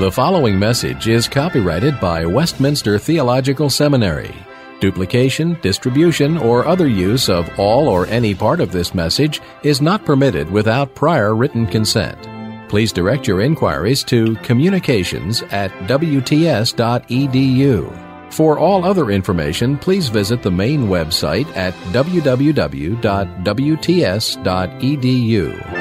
The following message is copyrighted by Westminster Theological Seminary. Duplication, distribution, or other use of all or any part of this message is not permitted without prior written consent. Please direct your inquiries to communications@wts.edu. For all other information, please visit the main website at www.wts.edu.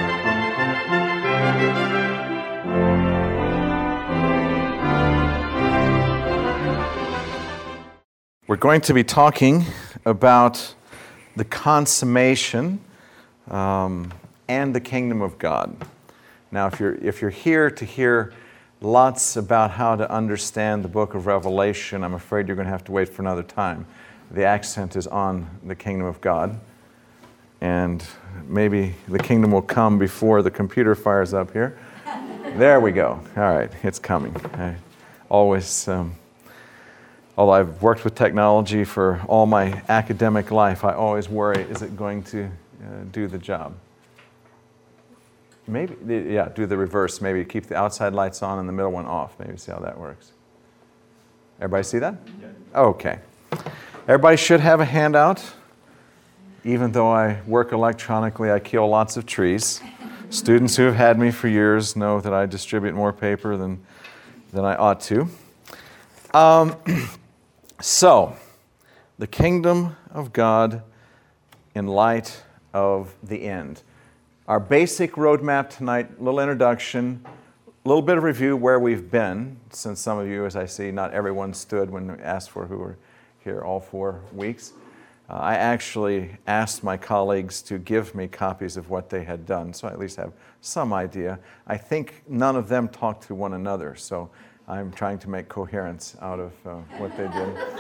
We're going to be talking about the consummation and the kingdom of God. Now, if you're here to hear lots about how to understand the book of Revelation, I'm afraid you're going to have to wait for another time. The accent is on the kingdom of God, and maybe the kingdom will come before the computer fires up here. There we go. All right, it's coming. Although I've worked with technology for all my academic life, I always worry, is it going to do the job? Maybe, yeah, do the reverse. Maybe keep the outside lights on and the middle one off. Maybe see how that works. Everybody see that? Yeah. Okay. Everybody should have a handout. Even though I work electronically, I kill lots of trees. Students who have had me for years know that I distribute more paper than I ought to. So, the kingdom of God in light of the end. Our basic roadmap tonight, little introduction, a little bit of review where we've been, since some of you, as I see, not everyone stood when we asked for who were here all 4 weeks. I actually asked my colleagues to give me copies of what they had done, so I at least have some idea. I think none of them talked to one another, so I'm trying to make coherence out of what they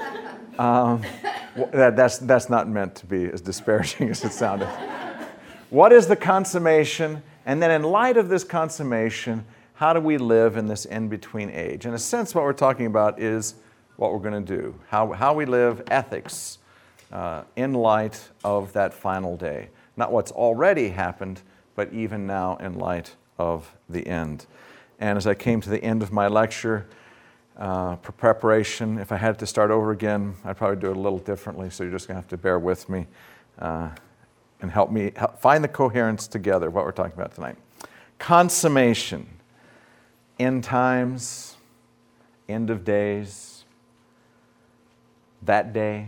did. That's not meant to be as disparaging as it sounded. What is the consummation? And then in light of this consummation, how do we live in this in-between age? In a sense, what we're talking about is what we're going to do. How we live, ethics, in light of that final day. Not what's already happened, but even now in light of the end. And as I came to the end of my lecture, for preparation, if I had to start over again, I'd probably do it a little differently, so you're just going to have to bear with me and help me find the coherence together of what we're talking about tonight. Consummation, end times, end of days, that day,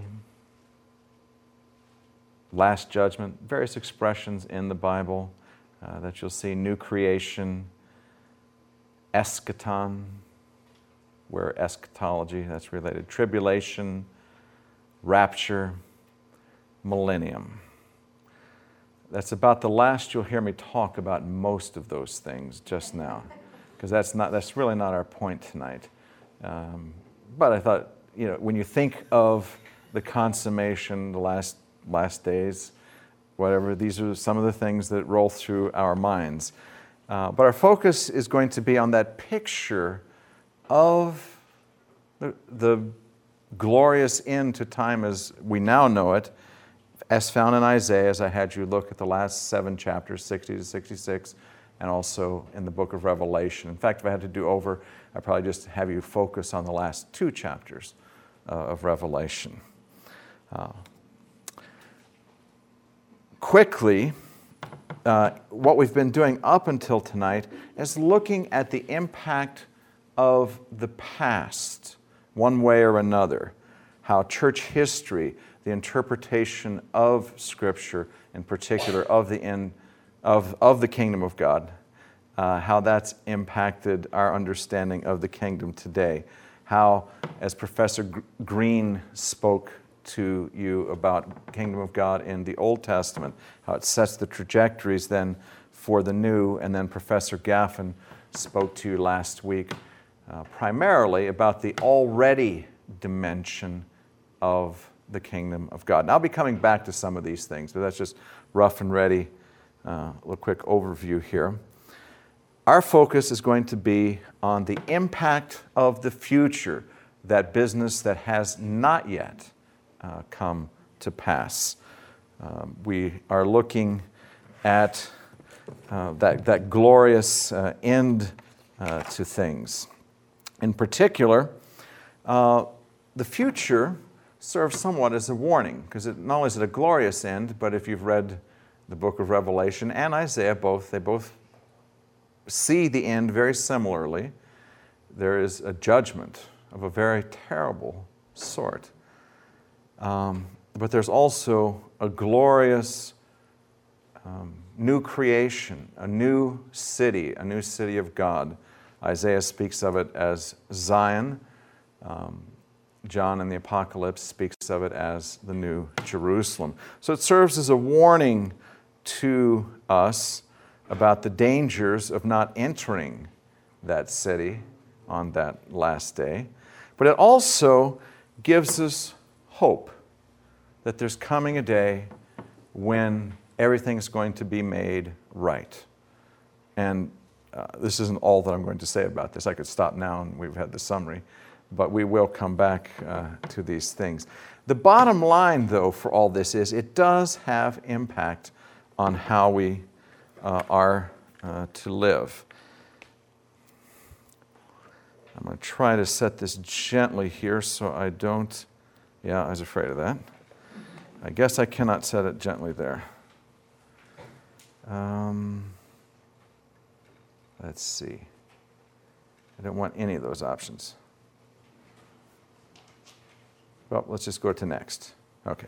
last judgment, various expressions in the Bible that you'll see, new creation, eschaton, where eschatology, that's related, tribulation, rapture, millennium. That's about the last you'll hear me talk about most of those things just now, because that's really not our point tonight. But I thought, when you think of the consummation, the last days, whatever, these are some of the things that roll through our minds. But our focus is going to be on that picture of the glorious end to time as we now know it, as found in Isaiah, as I had you look at the last 7 chapters, 60 to 66, and also in the book of Revelation. In fact, if I had to do over, I'd probably just have you focus on the last 2 chapters of Revelation. Quickly, what we've been doing up until tonight is looking at the impact of the past, one way or another, how church history, the interpretation of Scripture, in particular of the end of the kingdom of God, how that's impacted our understanding of the kingdom today. How, as Professor Green spoke to you about kingdom of God in the Old Testament, how it sets the trajectories then for the new, and then Professor Gaffin spoke to you last week primarily about the already dimension of the kingdom of God. And I'll be coming back to some of these things, but that's just rough and ready, a little quick overview here. Our focus is going to be on the impact of the future, that business that has not yet come to pass. We are looking at that glorious end to things. In particular, the future serves somewhat as a warning, because not only is it a glorious end, but if you've read the book of Revelation and Isaiah, they both see the end very similarly. There is a judgment of a very terrible sort. But there's also a glorious new creation, a new city of God. Isaiah speaks of it as Zion. John in the Apocalypse speaks of it as the New Jerusalem. So it serves as a warning to us about the dangers of not entering that city on that last day. But it also gives us hope that there's coming a day when everything's going to be made right. And this isn't all that I'm going to say about this. I could stop now and we've had the summary, but we will come back to these things. The bottom line, though, for all this is it does have impact on how we are to live. I'm going to try to set this gently here so I don't... Yeah, I was afraid of that. I guess I cannot set it gently there. Let's see. I don't want any of those options. Well, let's just go to next. Okay.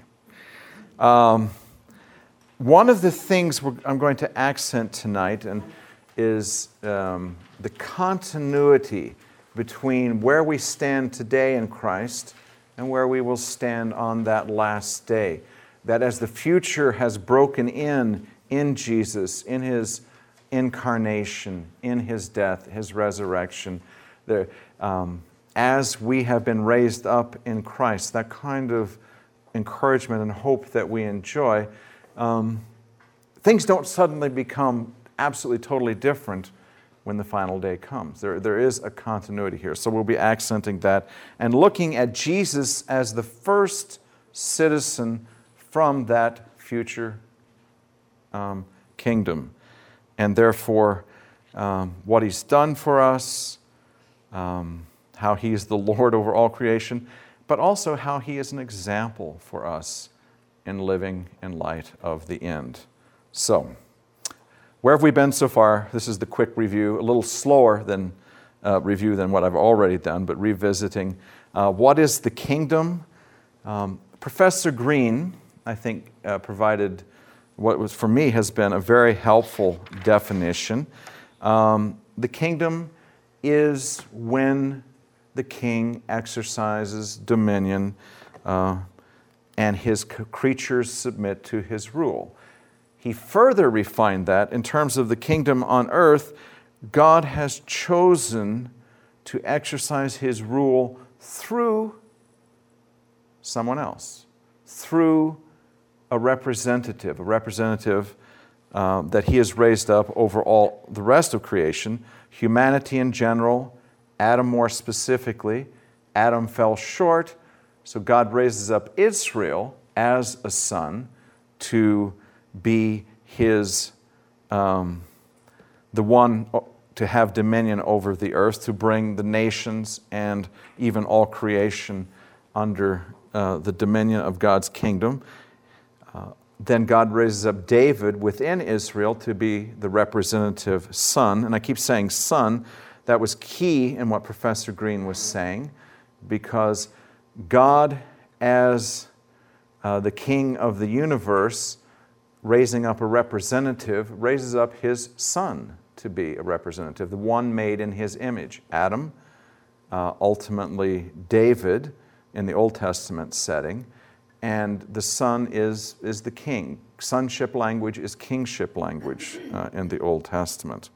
One of the things I'm going to accent tonight is the continuity between where we stand today in Christ and where we will stand on that last day. That as the future has broken in Jesus, in His incarnation, in His death, His resurrection, as we have been raised up in Christ, that kind of encouragement and hope that we enjoy, things don't suddenly become absolutely totally different when the final day comes. There is a continuity here. So we'll be accenting that and looking at Jesus as the first citizen from that future kingdom. And therefore, what He's done for us, how He is the Lord over all creation, but also how He is an example for us in living in light of the end. So, where have we been so far? This is the quick review, a little slower than review than what I've already done, but revisiting. What is the kingdom? Professor Green, I think, provided what was for me has been a very helpful definition. The kingdom is when the king exercises dominion and his creatures submit to his rule. He further refined that in terms of the kingdom on earth. God has chosen to exercise His rule through someone else, through a representative that He has raised up over all the rest of creation, humanity in general, Adam more specifically. Adam fell short, so God raises up Israel as a son to be His, the one to have dominion over the earth, to bring the nations and even all creation under the dominion of God's kingdom. Then God raises up David within Israel to be the representative son. And I keep saying son. That was key in what Professor Green was saying, because God, as the King of the universe, raising up a representative, raises up His Son to be a representative, the one made in His image. Adam, ultimately David in the Old Testament setting, and the Son is the King. Sonship language is kingship language in the Old Testament.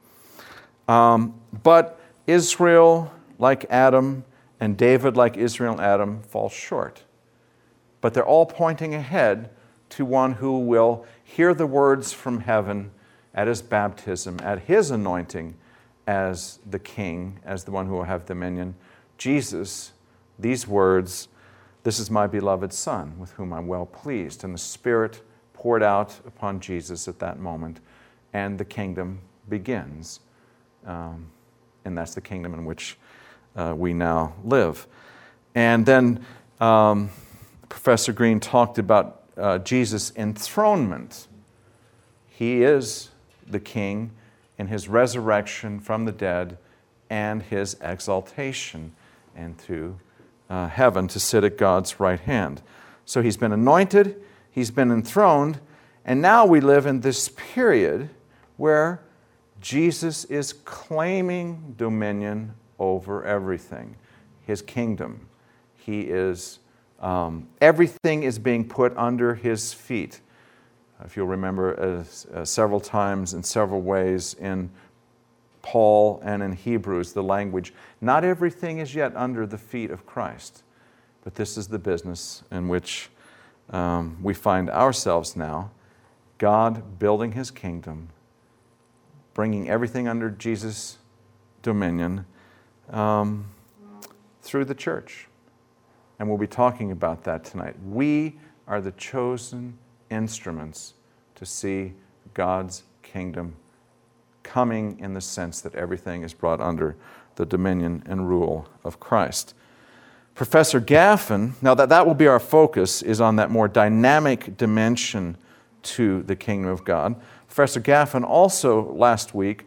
But Israel, like Adam, and David, like Israel and Adam, fall short. But they're all pointing ahead to one who will hear the words from heaven at His baptism, at His anointing as the King, as the one who will have dominion. Jesus, these words, "This is my beloved Son, with whom I'm well pleased." And the Spirit poured out upon Jesus at that moment, and the kingdom begins. And that's the kingdom in which we now live. And then Professor Green talked about Jesus' enthronement. He is the King in his resurrection from the dead and his exaltation into heaven to sit at God's right hand. So he's been anointed, he's been enthroned, and now we live in this period where Jesus is claiming dominion over everything, his kingdom. He is, everything is being put under his feet. If you'll remember several times in several ways in Paul and in Hebrews, the language, not everything is yet under the feet of Christ, but this is the business in which we find ourselves now, God building his kingdom, bringing everything under Jesus' dominion through the church. And we'll be talking about that tonight. We are the chosen instruments to see God's kingdom coming in the sense that everything is brought under the dominion and rule of Christ. Professor Gaffin, now that will be our focus, is on that more dynamic dimension to the kingdom of God. Professor Gaffin also last week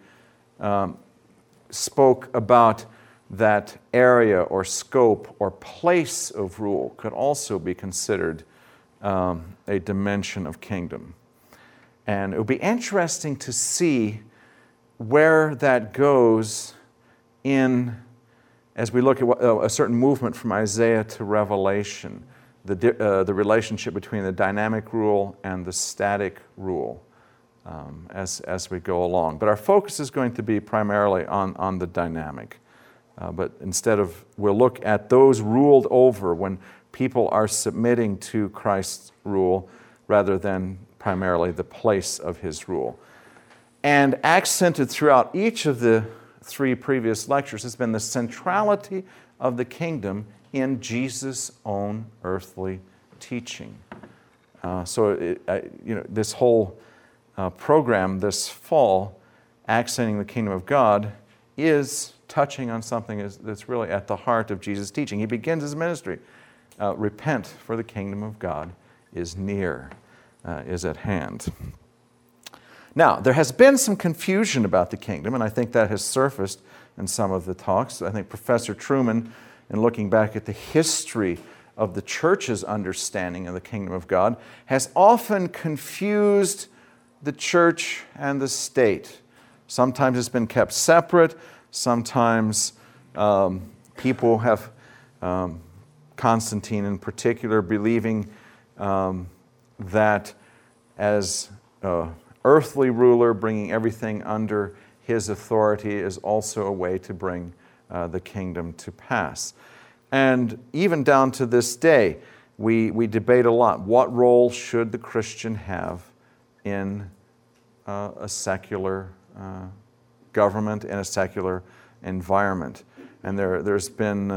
spoke about that area or scope or place of rule could also be considered a dimension of kingdom. And it would be interesting to see where that goes as we look at a certain movement from Isaiah to Revelation, the relationship between the dynamic rule and the static rule as we go along. But our focus is going to be primarily on the dynamic. But we'll look at those ruled over when people are submitting to Christ's rule rather than primarily the place of his rule. And accented throughout each of the 3 previous lectures has been the centrality of the kingdom in Jesus' own earthly teaching. This whole program this fall, Accenting the Kingdom of God, is touching on something that's really at the heart of Jesus' teaching. He begins his ministry. Repent, for the kingdom of God is near, is at hand. Now, there has been some confusion about the kingdom, and I think that has surfaced in some of the talks. I think Professor Truman, in looking back at the history of the church's understanding of the kingdom of God, has often confused the church and the state. Sometimes it's been kept separate. Sometimes people have, Constantine in particular, believing that as earthly ruler, bringing everything under his authority is also a way to bring the kingdom to pass. And even down to this day, we debate a lot. What role should the Christian have in a secular government, in a secular environment? And there's been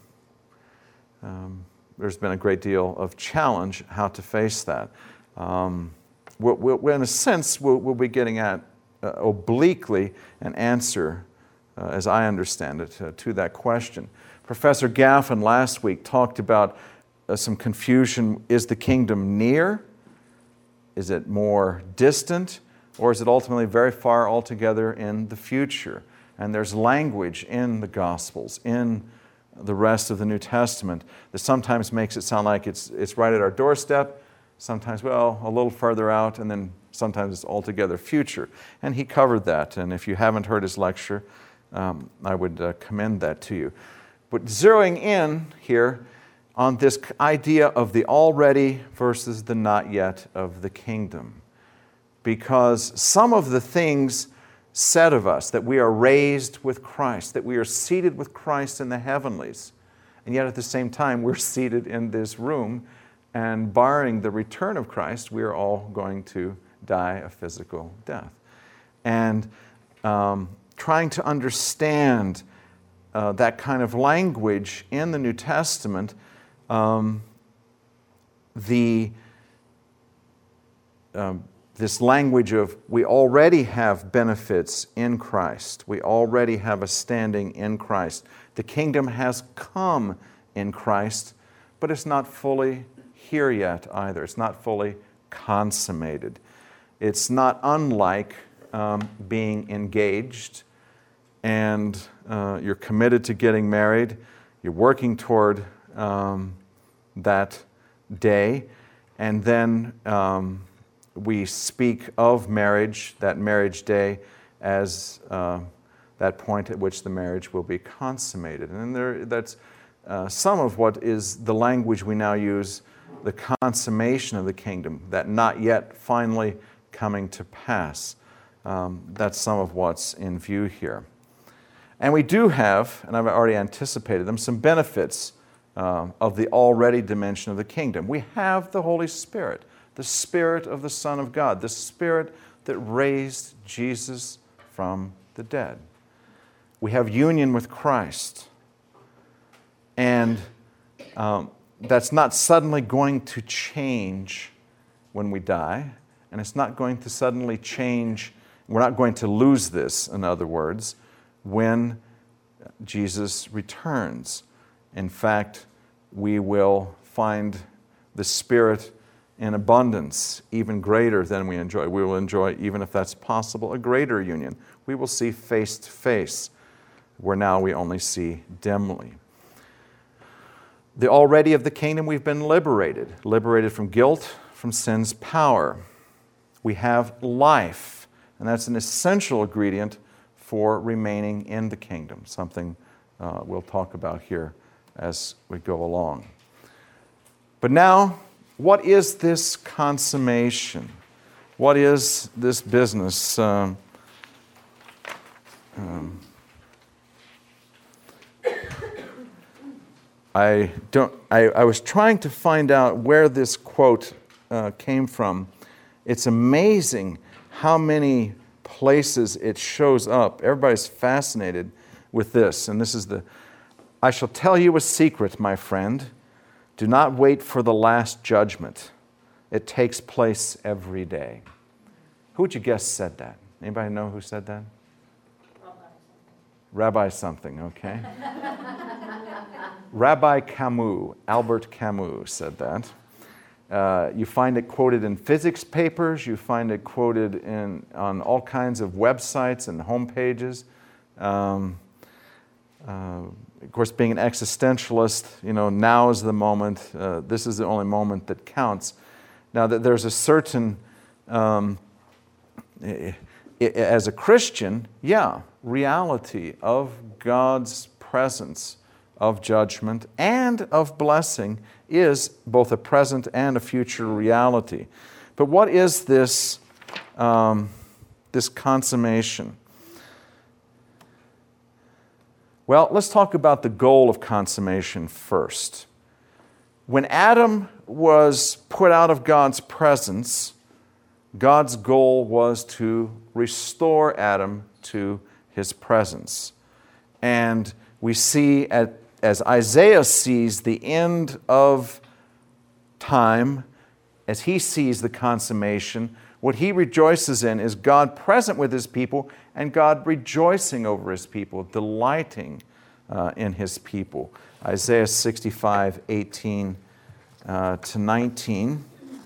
a great deal of challenge how to face that. In a sense, we'll be getting at obliquely an answer, as I understand it, to that question. Professor Gaffin last week talked about some confusion. Is the kingdom near? Is it more distant? Or is it ultimately very far altogether in the future? And there's language in the Gospels, in the rest of the New Testament, that sometimes makes it sound like it's right at our doorstep, sometimes, a little further out, and then sometimes it's altogether future. And he covered that, and if you haven't heard his lecture, I would commend that to you. But zeroing in here on this idea of the already versus the not yet of the kingdom, because some of the things said of us, that we are raised with Christ, that we are seated with Christ in the heavenlies, and yet at the same time we're seated in this room, and barring the return of Christ, we are all going to die a physical death. And trying to understand that kind of language in the New Testament, the this language of we already have benefits in Christ. We already have a standing in Christ. The kingdom has come in Christ, but it's not fully here yet either. It's not fully consummated. It's not unlike being engaged and you're committed to getting married. You're working toward that day, and then we speak of marriage, that marriage day, as that point at which the marriage will be consummated. And that's some of what is the language we now use, the consummation of the kingdom, that not yet finally coming to pass. That's some of what's in view here. And we do have, and I've already anticipated them, some benefits of the already dimension of the kingdom. We have the Holy Spirit, the Spirit of the Son of God, the Spirit that raised Jesus from the dead. We have union with Christ. And that's not suddenly going to change when we die. And it's not going to suddenly change. We're not going to lose this, in other words, when Jesus returns. In fact, we will find the Spirit in abundance, even greater than we enjoy. We will enjoy, even if that's possible, a greater union. We will see face to face, where now we only see dimly. The already of the kingdom, we've been liberated from guilt, from sin's power. We have life, and that's an essential ingredient for remaining in the kingdom, something we'll talk about here as we go along. But now, what is this consummation? What is this business? I was trying to find out where this quote came from. It's amazing how many places it shows up. Everybody's fascinated with this. And this is I shall tell you a secret, my friend. Do not wait for the last judgment. It takes place every day. Who would you guess said that? Anybody know who said that? Rabbi something, okay. Rabbi Camus, Albert Camus said that. You find it quoted in physics papers. You find it quoted on all kinds of websites and homepages. Of course, being an existentialist, now is the moment. This is the only moment that counts. Now, that there's a certain, as a Christian, reality of God's presence, of judgment, and of blessing is both a present and a future reality. But what is this, this consummation? Well, let's talk about the goal of consummation first. When Adam was put out of God's presence, God's goal was to restore Adam to his presence. And we see, as Isaiah sees the end of time, as he sees the consummation, what he rejoices in is God present with his people and God rejoicing over his people, delighting in his people. Isaiah 65, 18 to 19.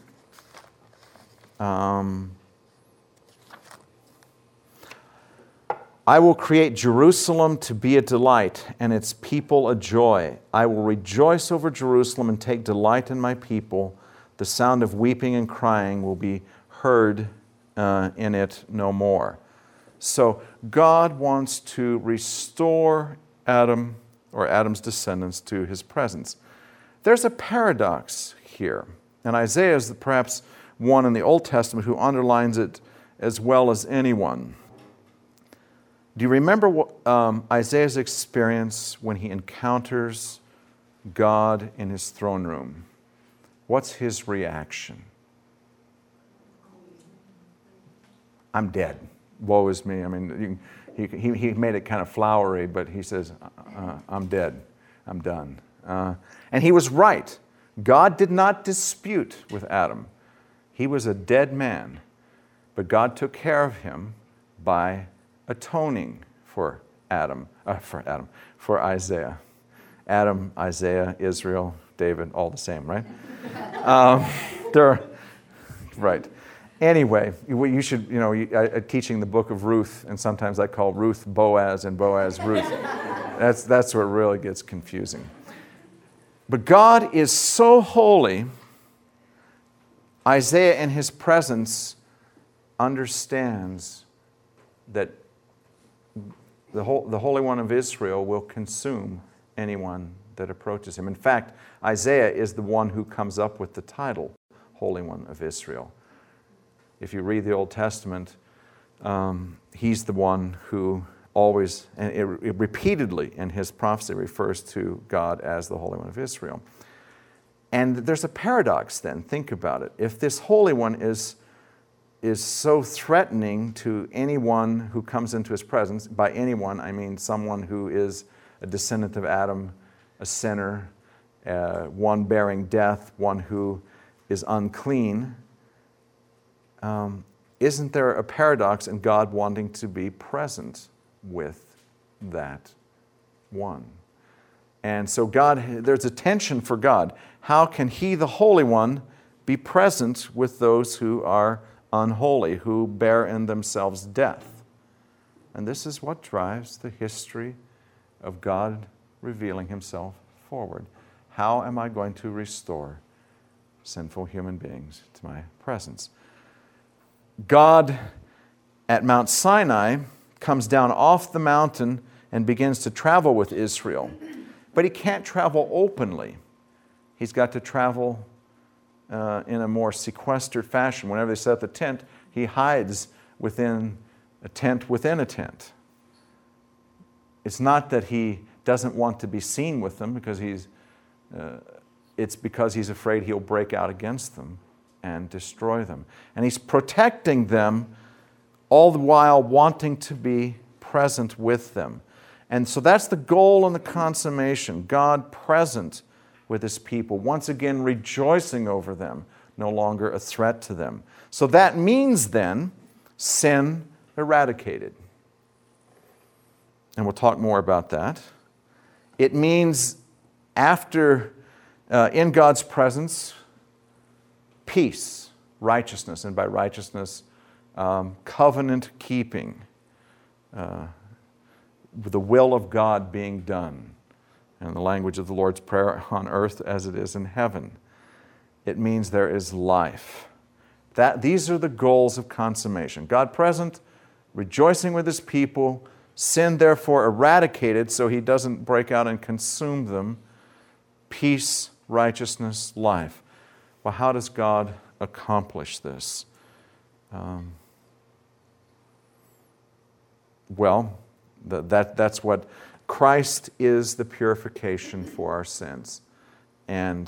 I will create Jerusalem to be a delight and its people a joy. I will rejoice over Jerusalem and take delight in my people. The sound of weeping and crying will be heard in it no more. So God wants to restore Adam or Adam's descendants to his presence. There's a paradox here, and Isaiah is perhaps one in the Old Testament who underlines it as well as anyone. Do you remember what, Isaiah's experience when he encounters God in his throne room? What's his reaction? I'm dead. Woe is me. I mean, he made it kind of flowery, but he says, I'm dead. I'm done. And he was right. God did not dispute with Adam. He was a dead man. But God took care of him by atoning for Isaiah. Adam, Isaiah, Israel, David, all the same, right? Right. Anyway, you should, teaching the book of Ruth, and sometimes I call Ruth Boaz and Boaz Ruth. That's where it really gets confusing. But God is so holy, Isaiah in his presence understands that the Holy One of Israel will consume anyone that approaches him. In fact, Isaiah is the one who comes up with the title, Holy One of Israel. If you read the Old Testament, he's the one who always, and it repeatedly in his prophecy, refers to God as the Holy One of Israel. And there's a paradox then. Think about it. If this Holy One is so threatening to anyone who comes into his presence, by anyone I mean someone who is a descendant of Adam, a sinner, one bearing death, one who is unclean, isn't there a paradox in God wanting to be present with that one? And so there's a tension for God. How can He, the Holy One, be present with those who are unholy, who bear in themselves death? And this is what drives the history of God revealing Himself forward. How am I going to restore sinful human beings to my presence? God at Mount Sinai comes down off the mountain and begins to travel with Israel. But He can't travel openly. He's got to travel in a more sequestered fashion. Whenever they set up the tent, He hides within a tent within a tent. It's not that He doesn't want to be seen with them, because it's because He's afraid He'll break out against them and destroy them. And He's protecting them, all the while wanting to be present with them. And so that's the goal and the consummation. God present with His people, once again rejoicing over them, no longer a threat to them. So that means then sin eradicated. And we'll talk more about that. It means after, in God's presence, peace, righteousness, and by righteousness, covenant keeping, the will of God being done, in the language of the Lord's Prayer, on earth as it is in heaven. It means there is life. These are the goals of consummation. God present, rejoicing with His people, sin therefore eradicated so He doesn't break out and consume them, peace, righteousness, life. Well, how does God accomplish this? That's what Christ is, the purification for our sins. And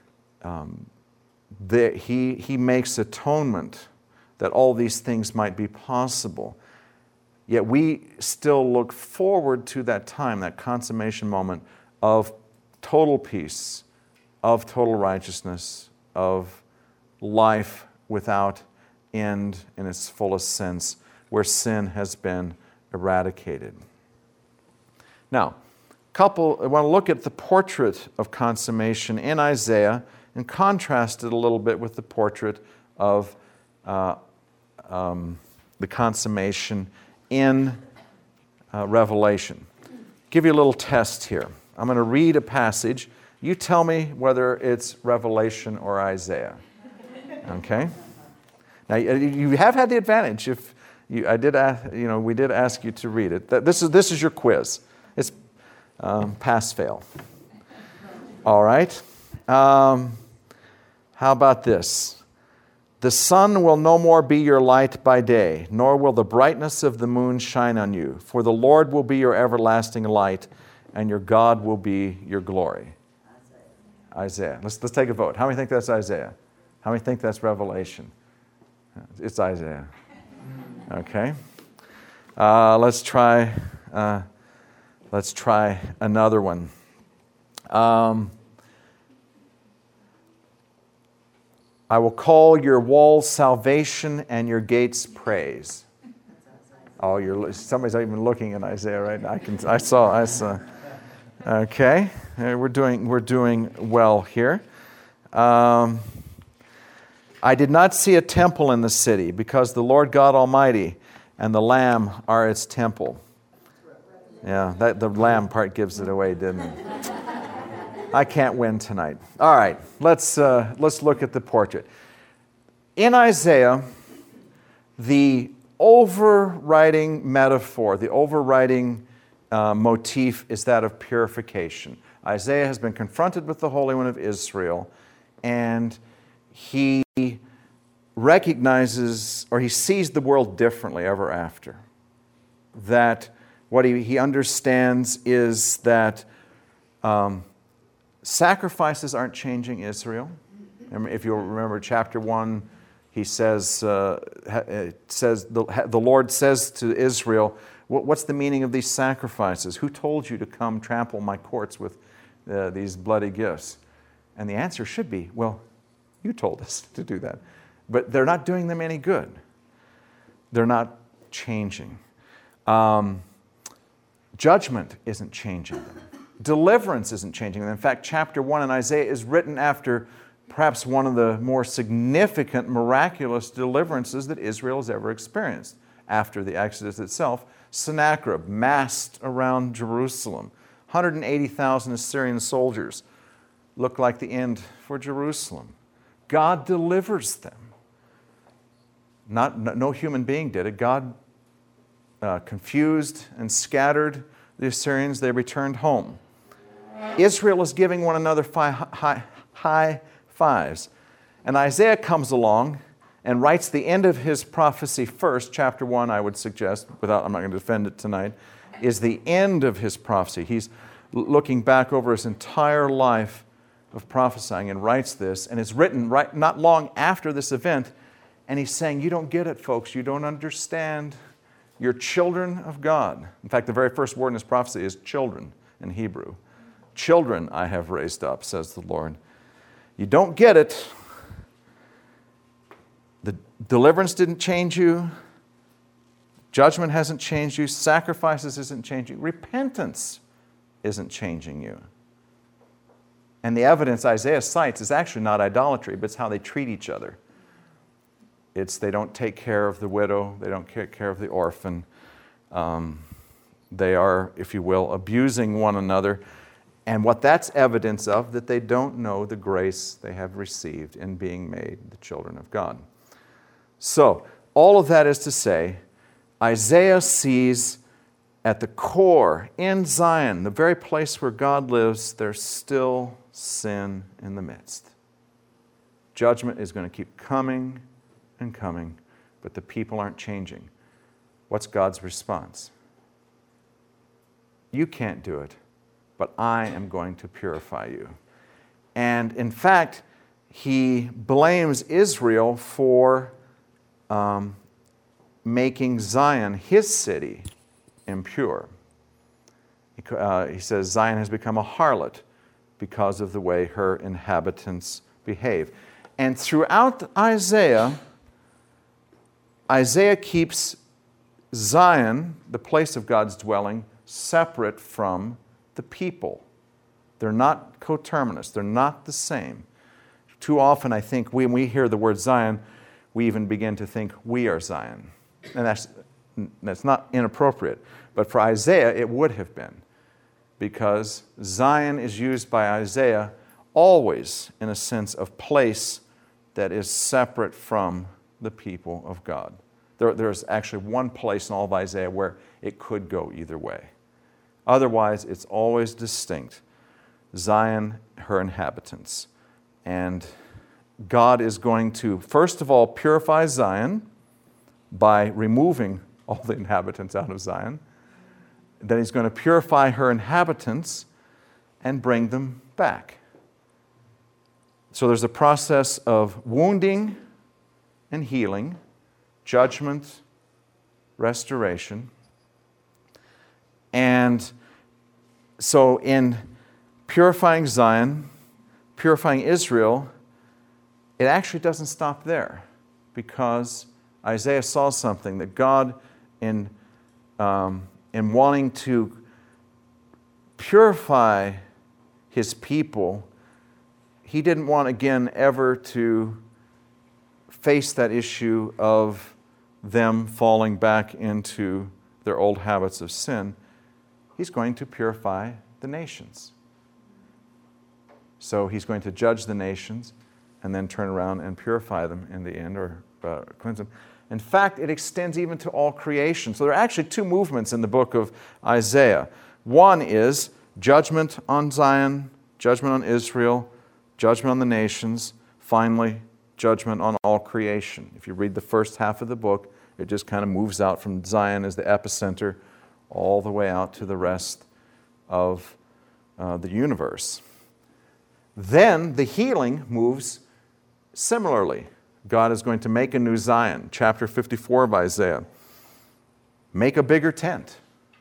He makes atonement that all these things might be possible. Yet we still look forward to that time, that consummation moment of total peace, of total righteousness, of life without end in its fullest sense, where sin has been eradicated. Now, I want to look at the portrait of consummation in Isaiah and contrast it a little bit with the portrait of the consummation in Revelation. Give you a little test here. I'm going to read a passage. You tell me whether it's Revelation or Isaiah. Okay? Now you have had the advantage. We did ask you to read it. This is your quiz. It's pass-fail. All right. How about this? The sun will no more be your light by day, nor will the brightness of the moon shine on you. For the Lord will be your everlasting light, and your God will be your glory. Isaiah. Let's take a vote. How many think that's Isaiah? How many think that's Revelation? It's Isaiah. Okay. Let's try another one. I will call your walls salvation and your gates praise. Oh, somebody's even looking at Isaiah right now. I saw. Okay, we're doing well here. I did not see a temple in the city, because the Lord God Almighty and the Lamb are its temple. Yeah, the Lamb part gives it away, didn't it? I can't win tonight. All right, let's look at the portrait. In Isaiah, the overriding metaphor, the overriding motif is that of purification. Isaiah has been confronted with the Holy One of Israel, and he recognizes, or he sees the world differently ever after. That what he understands is that sacrifices aren't changing Israel. If you'll remember chapter 1, he says, the Lord says to Israel, what's the meaning of these sacrifices? Who told you to come trample my courts with these bloody gifts? And the answer should be, well, you told us to do that. But they're not doing them any good. They're not changing. Judgment isn't changing them. Deliverance isn't changing them. In fact, chapter 1 in Isaiah is written after perhaps one of the more significant, miraculous deliverances that Israel has ever experienced after the Exodus itself. Sennacherib massed around Jerusalem. 180,000 Assyrian soldiers look like the end for Jerusalem. God delivers them. No human being did it. God confused and scattered the Assyrians. They returned home. Israel is giving one another high fives. And Isaiah comes along and writes the end of his prophecy first. Chapter 1, I would suggest, I'm not going to defend it tonight, is the end of his prophecy. He's looking back over his entire life of prophesying and writes this, and it's written not long after this event, and he's saying, you don't get it, folks. You don't understand. You're children of God. In fact, the very first word in his prophecy is children in Hebrew. Children I have raised up, says the Lord. You don't get it. The deliverance didn't change you. Judgment hasn't changed you. Sacrifices isn't changing you. Repentance isn't changing you. And the evidence Isaiah cites is actually not idolatry, but it's how they treat each other. They don't take care of the widow. They don't take care of the orphan. They are, if you will, abusing one another. And what that's evidence of, that they don't know the grace they have received in being made the children of God. So, all of that is to say, Isaiah sees at the core, in Zion, the very place where God lives, there's still sin in the midst. Judgment is going to keep coming and coming, but the people aren't changing. What's God's response? You can't do it, but I am going to purify you. And in fact, he blames Israel for making Zion, his city, impure. He says Zion has become a harlot because of the way her inhabitants behave. And throughout Isaiah keeps Zion, the place of God's dwelling, separate from the people. They're not coterminous. They're not the same. Too often, I think, when we hear the word Zion, we even begin to think we are Zion. And that's not inappropriate. But for Isaiah, it would have been. Because Zion is used by Isaiah always in a sense of place that is separate from the people of God. There's actually one place in all of Isaiah where it could go either way. Otherwise, it's always distinct. Zion, her inhabitants. And God is going to, first of all, purify Zion by removing all the inhabitants out of Zion. Then he's going to purify her inhabitants and bring them back. So there's a process of wounding and healing, judgment, restoration. And so in purifying Zion, purifying Israel, it actually doesn't stop there, because Isaiah saw something that God, in wanting to purify His people, He didn't want again ever to face that issue of them falling back into their old habits of sin. He's going to purify the nations. So He's going to judge the nations and then turn around and purify them in the end, or cleanse them. In fact, it extends even to all creation. So there are actually two movements in the book of Isaiah. One is judgment on Zion, judgment on Israel, judgment on the nations, finally, judgment on all creation. If you read the first half of the book, it just kind of moves out from Zion as the epicenter all the way out to the rest of the universe. Then the healing moves similarly. God is going to make a new Zion. Chapter 54 of Isaiah. Make a bigger tent,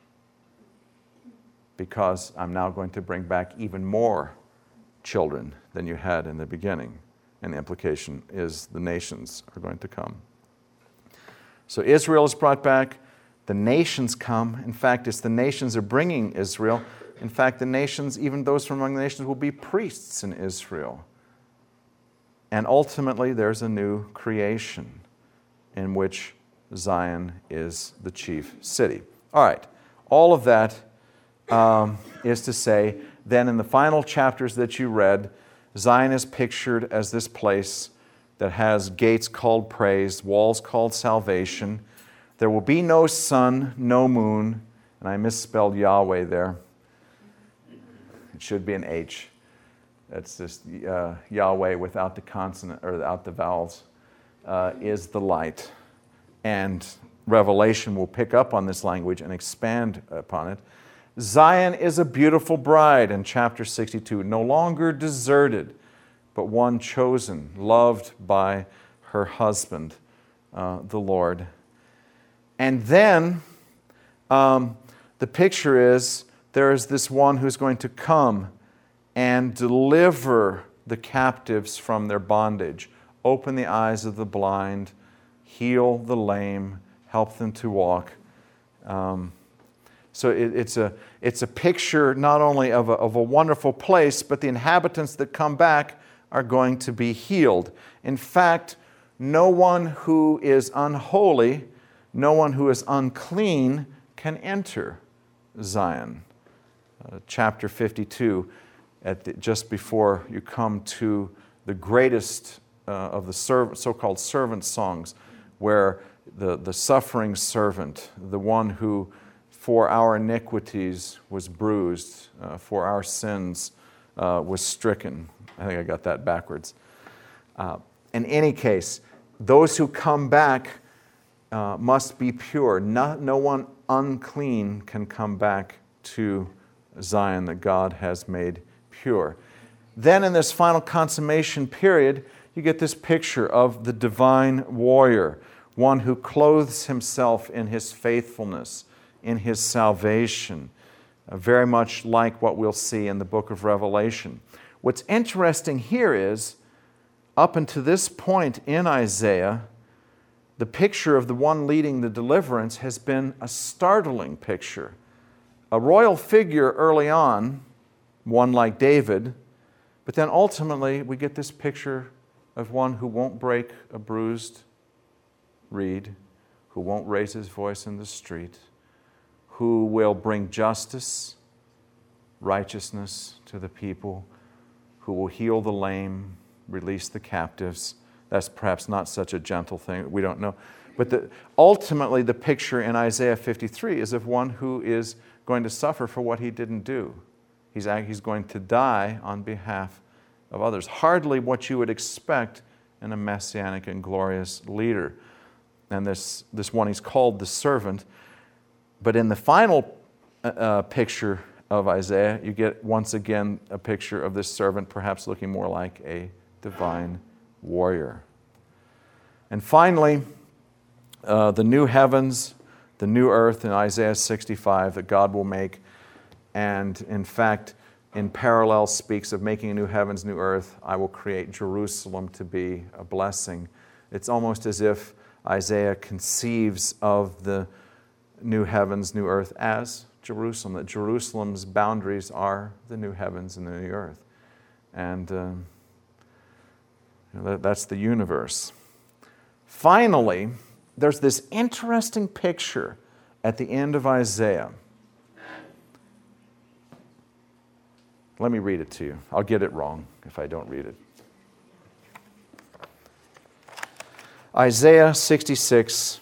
because I'm now going to bring back even more children than you had in the beginning. And the implication is the nations are going to come. So Israel is brought back. The nations come. In fact, it's the nations are bringing Israel. In fact, the nations, even those from among the nations, will be priests in Israel. And ultimately, there's a new creation in which Zion is the chief city. All right, all of that is to say, then in the final chapters that you read, Zion is pictured as this place that has gates called praise, walls called salvation. There will be no sun, no moon, and I misspelled Yahweh there. It should be an H. That's just Yahweh without the consonant, or without the vowels, is the light. And Revelation will pick up on this language and expand upon it. Zion is a beautiful bride in chapter 62, no longer deserted, but one chosen, loved by her husband, the Lord. And then the picture is there is this one who's going to come and deliver the captives from their bondage, open the eyes of the blind, heal the lame, help them to walk. So it's a picture not only of a wonderful place, but the inhabitants that come back are going to be healed. In fact, no one who is unholy, no one who is unclean can enter Zion. Chapter 52, just before you come to the greatest of the so-called servant songs, where the suffering servant, the one who for our iniquities was bruised, for our sins was stricken. I think I got that backwards. In any case, those who come back must be pure. No one unclean can come back to Zion that God has made pure. Then in this final consummation period, you get this picture of the divine warrior, one who clothes himself in his faithfulness, in his salvation, very much like what we'll see in the book of Revelation. What's interesting here is, up until this point in Isaiah, the picture of the one leading the deliverance has been a startling picture. A royal figure early on, one like David, but then ultimately we get this picture of one who won't break a bruised reed, who won't raise his voice in the street, who will bring justice, righteousness to the people, who will heal the lame, release the captives. That's perhaps not such a gentle thing. We don't know. But ultimately, the picture in Isaiah 53 is of one who is going to suffer for what he didn't do. He's going to die on behalf of others. Hardly what you would expect in a messianic and glorious leader. And this one, he's called the servant. But in the final picture of Isaiah, you get once again a picture of this servant perhaps looking more like a divine warrior. And finally, the new heavens, the new earth in Isaiah 65 that God will make. And in fact, in parallel speaks of making a new heavens, new earth. I will create Jerusalem to be a blessing. It's almost as if Isaiah conceives of the new heavens, new earth as Jerusalem, that Jerusalem's boundaries are the new heavens and the new earth. And that's the universe. Finally, there's this interesting picture at the end of Isaiah. Let me read it to you. I'll get it wrong if I don't read it. Isaiah 66,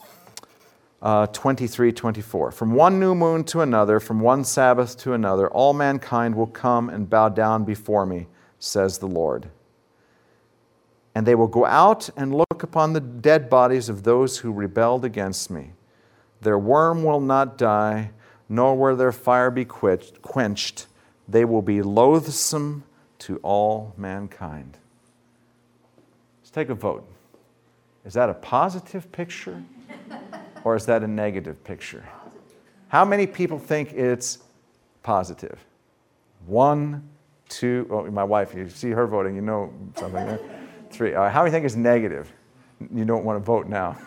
23, 24. From one new moon to another, from one Sabbath to another, all mankind will come and bow down before me, says the Lord. And they will go out and look upon the dead bodies of those who rebelled against me. Their worm will not die, nor will their fire be quenched. They will be loathsome to all mankind. Let's take a vote. Is that a positive picture or is that a negative picture? How many people think it's positive? 1, 2, oh, my wife, you see her voting, you know something there. 3. How many think it's negative? You don't want to vote now.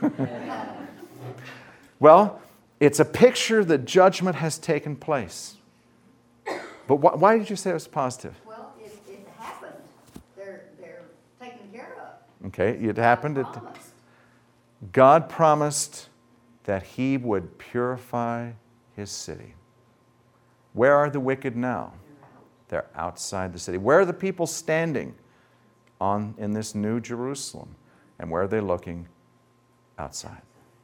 Well, it's a picture that judgment has taken place. But why did you say it was positive? Well, it happened. They're taken care of. Okay, it happened. God promised that He would purify His city. Where are the wicked now? They're outside the city. Where are the people standing in this new Jerusalem? And where are they looking? Outside.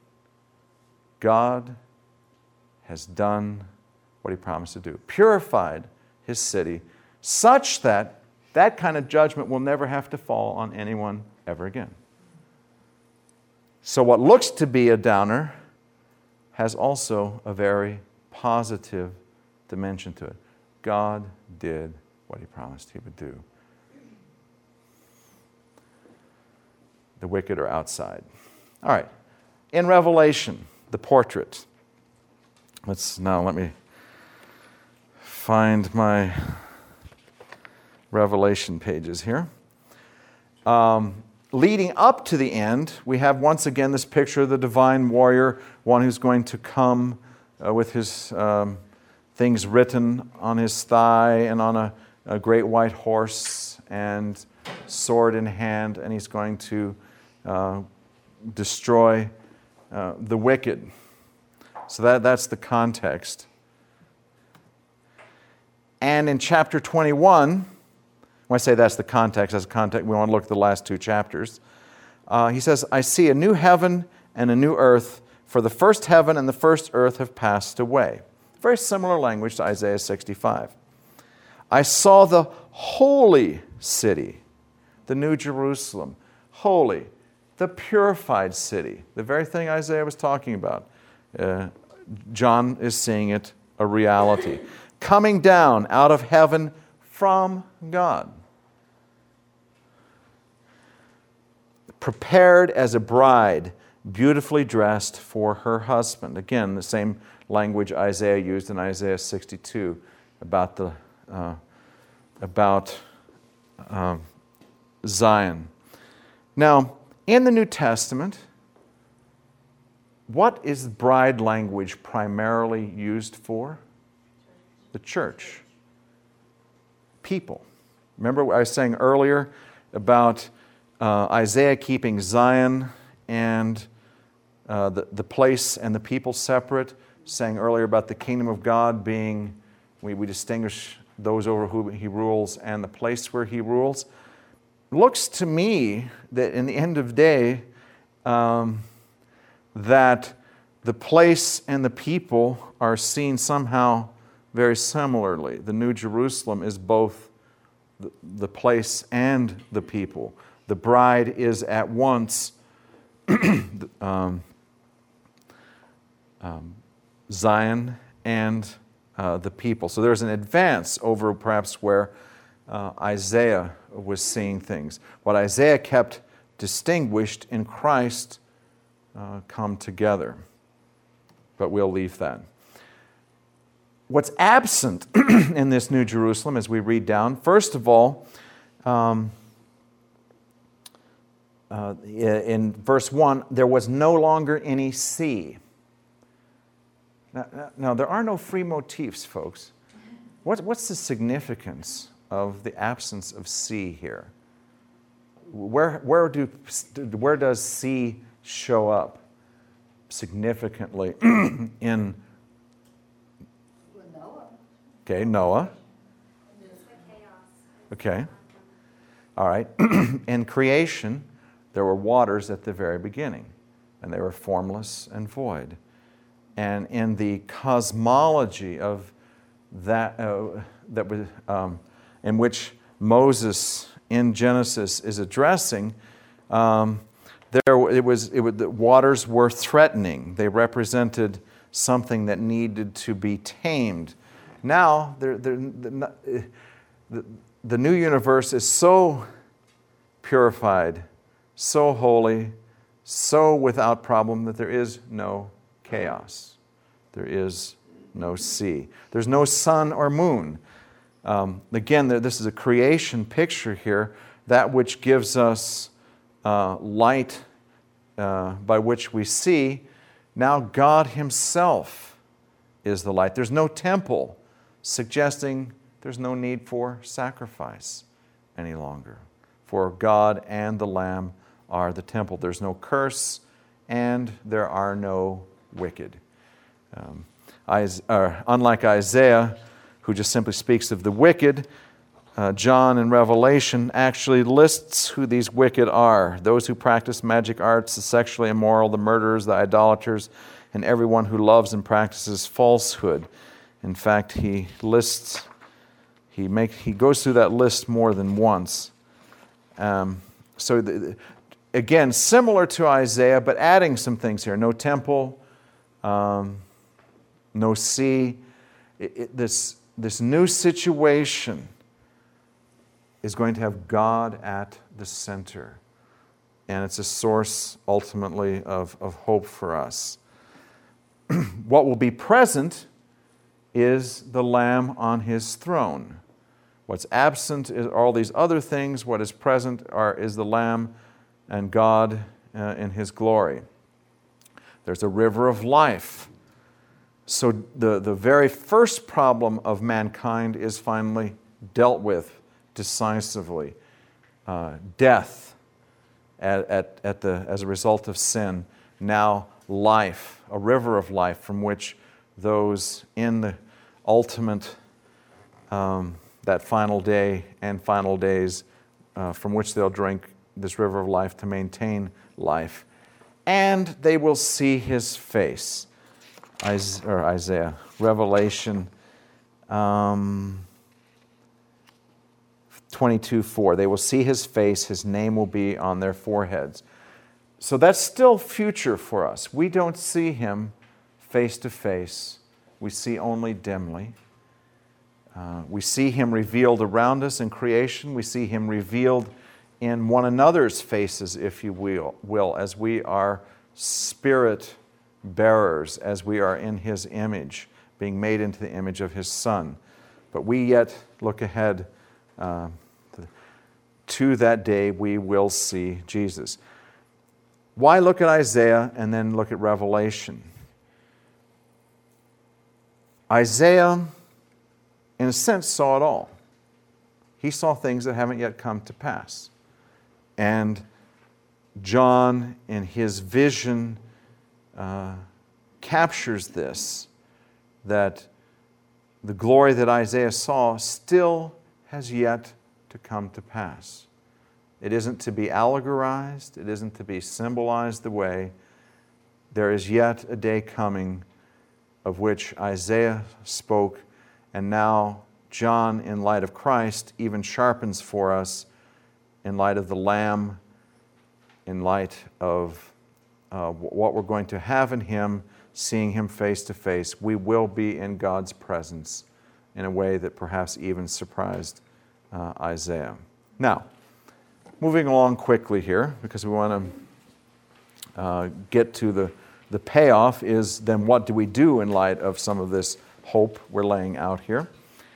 God has done what He promised to do. Purified His city such that that kind of judgment will never have to fall on anyone ever again. So what looks to be a downer has also a very positive dimension to it. God did what He promised He would do. The wicked are outside. All right. In Revelation, the portrait. Let me find my Revelation pages here. Leading up to the end, we have once again this picture of the divine warrior, one who's going to come with his things written on his thigh and on a great white horse and sword in hand, and he's going to destroy the wicked. So that's the context. And in chapter 21, when I say that's the context, we want to look at the last 2 chapters. He says, I see a new heaven and a new earth, for the first heaven and the first earth have passed away. Very similar language to Isaiah 65. I saw the holy city, the new Jerusalem, holy, the purified city, the very thing Isaiah was talking about. John is seeing it a reality. Coming down out of heaven from God. Prepared as a bride, beautifully dressed for her husband. Again, the same language Isaiah used in Isaiah 62 about Zion. Now, in the New Testament, what is bride language primarily used for? The church. People. Remember what I was saying earlier about Isaiah keeping Zion and the place and the people separate, saying earlier about the kingdom of God being, we distinguish those over whom He rules and the place where He rules. Looks to me that in the end of day, that the place and the people are seen somehow very similarly. The New Jerusalem is both the place and the people. The bride is at once Zion and the people. So there's an advance over perhaps where Isaiah was seeing things. What Isaiah kept distinguished in Christ come together. But we'll leave that. what's absent in this New Jerusalem as we read down, first of all, in verse 1, there was no longer any sea. Now, there are no free motifs, folks. What's the significance of the absence of sea here? Where does sea show up significantly in? With Noah. Okay, Noah. Okay. All right. In creation, there were waters at the very beginning, and they were formless and void. And in the cosmology of that, in which Moses in Genesis is addressing, the waters were threatening. They represented something that needed to be tamed. Now, the new universe is so purified, so holy, so without problem that there is no chaos. There is no sea. There's no sun or moon. Again, this is a creation picture here, that which gives us light by which we see. Now God Himself is the light. There's no temple, suggesting there's no need for sacrifice any longer. For God and the Lamb are the temple. There's no curse, and there are no wicked. Unlike Isaiah, who just simply speaks of the wicked, John in Revelation actually lists who these wicked are. Those who practice magic arts, the sexually immoral, the murderers, the idolaters, and everyone who loves and practices falsehood. In fact, he goes through that list more than once. Again, similar to Isaiah, but adding some things here. No temple, no sea. This new situation is going to have God at the center. And it's a source, ultimately, of hope for us. What will be present is the Lamb on His throne. What's absent is all these other things. What is present is the Lamb and God in His glory. There's a river of life. So the very first problem of mankind is finally dealt with decisively. Death as a result of sin. Now life, a river of life from which those in the ultimate, that final day and final days, from which they'll drink this river of life to maintain life. And they will see His face. Isaiah, Revelation 22:4. They will see His face, His name will be on their foreheads. So that's still future for us. We don't see Him face to face. We see only dimly. We see Him revealed around us in creation. We see Him revealed in one another's faces, if you will, as we are spirit bearers, as we are in His image, being made into the image of His Son. But we yet look ahead to that day we will see Jesus. Why look at Isaiah and then look at Revelation? Isaiah, in a sense, saw it all. He saw things that haven't yet come to pass. And John, in his vision, captures this, that the glory that Isaiah saw still has yet to come to pass. It isn't to be allegorized. It isn't to be symbolized the way. There is yet a day coming of which Isaiah spoke, and now John, in light of Christ, even sharpens for us in light of the Lamb, in light of what we're going to have in Him, seeing Him face to face. We will be in God's presence in a way that perhaps even surprised Isaiah. Now, moving along quickly here, because we want to get to the payoff, is then what do we do in light of some of this hope we're laying out here.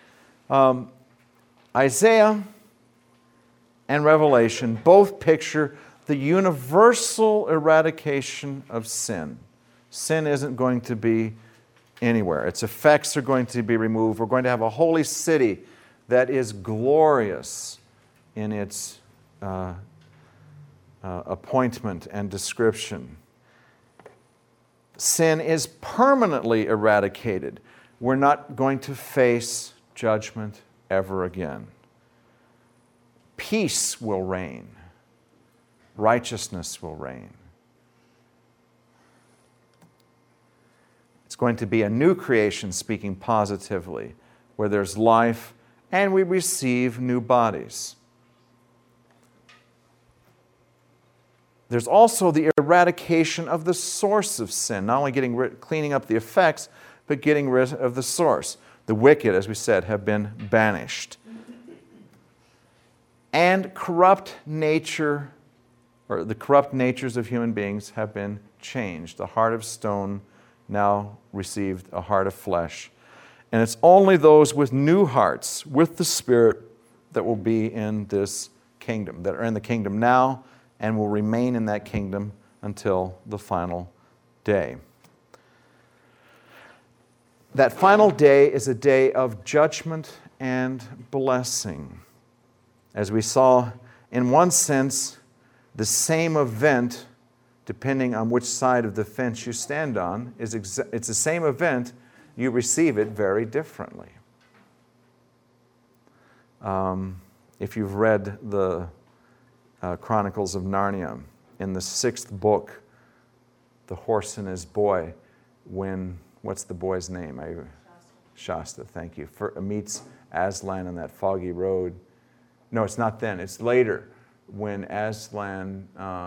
Isaiah and Revelation both picture the universal eradication of sin. Sin isn't going to be anywhere. Its effects are going to be removed. We're going to have a holy city that is glorious in its appointment and description. Sin is permanently eradicated. We're not going to face judgment ever again. Peace will reign. Righteousness will reign. It's going to be a new creation, speaking positively, where there's life and we receive new bodies. There's also the eradication of the source of sin, not only cleaning up the effects, but getting rid of the source. The wicked, as we said, have been banished. And corrupt nature, or the corrupt natures of human beings have been changed. The heart of stone now received a heart of flesh. And it's only those with new hearts, with the Spirit, that will be in this kingdom, that are in the kingdom now and will remain in that kingdom until the final day. That final day is a day of judgment and blessing. As we saw, in one sense, the same event, depending on which side of the fence you stand on, it's the same event, you receive it very differently. If you've read the Chronicles of Narnia, in the 6th book, The Horse and His Boy, what's the boy's name? Shasta, thank you. Meets Aslan on that foggy road. No, it's not then. It's later when Aslan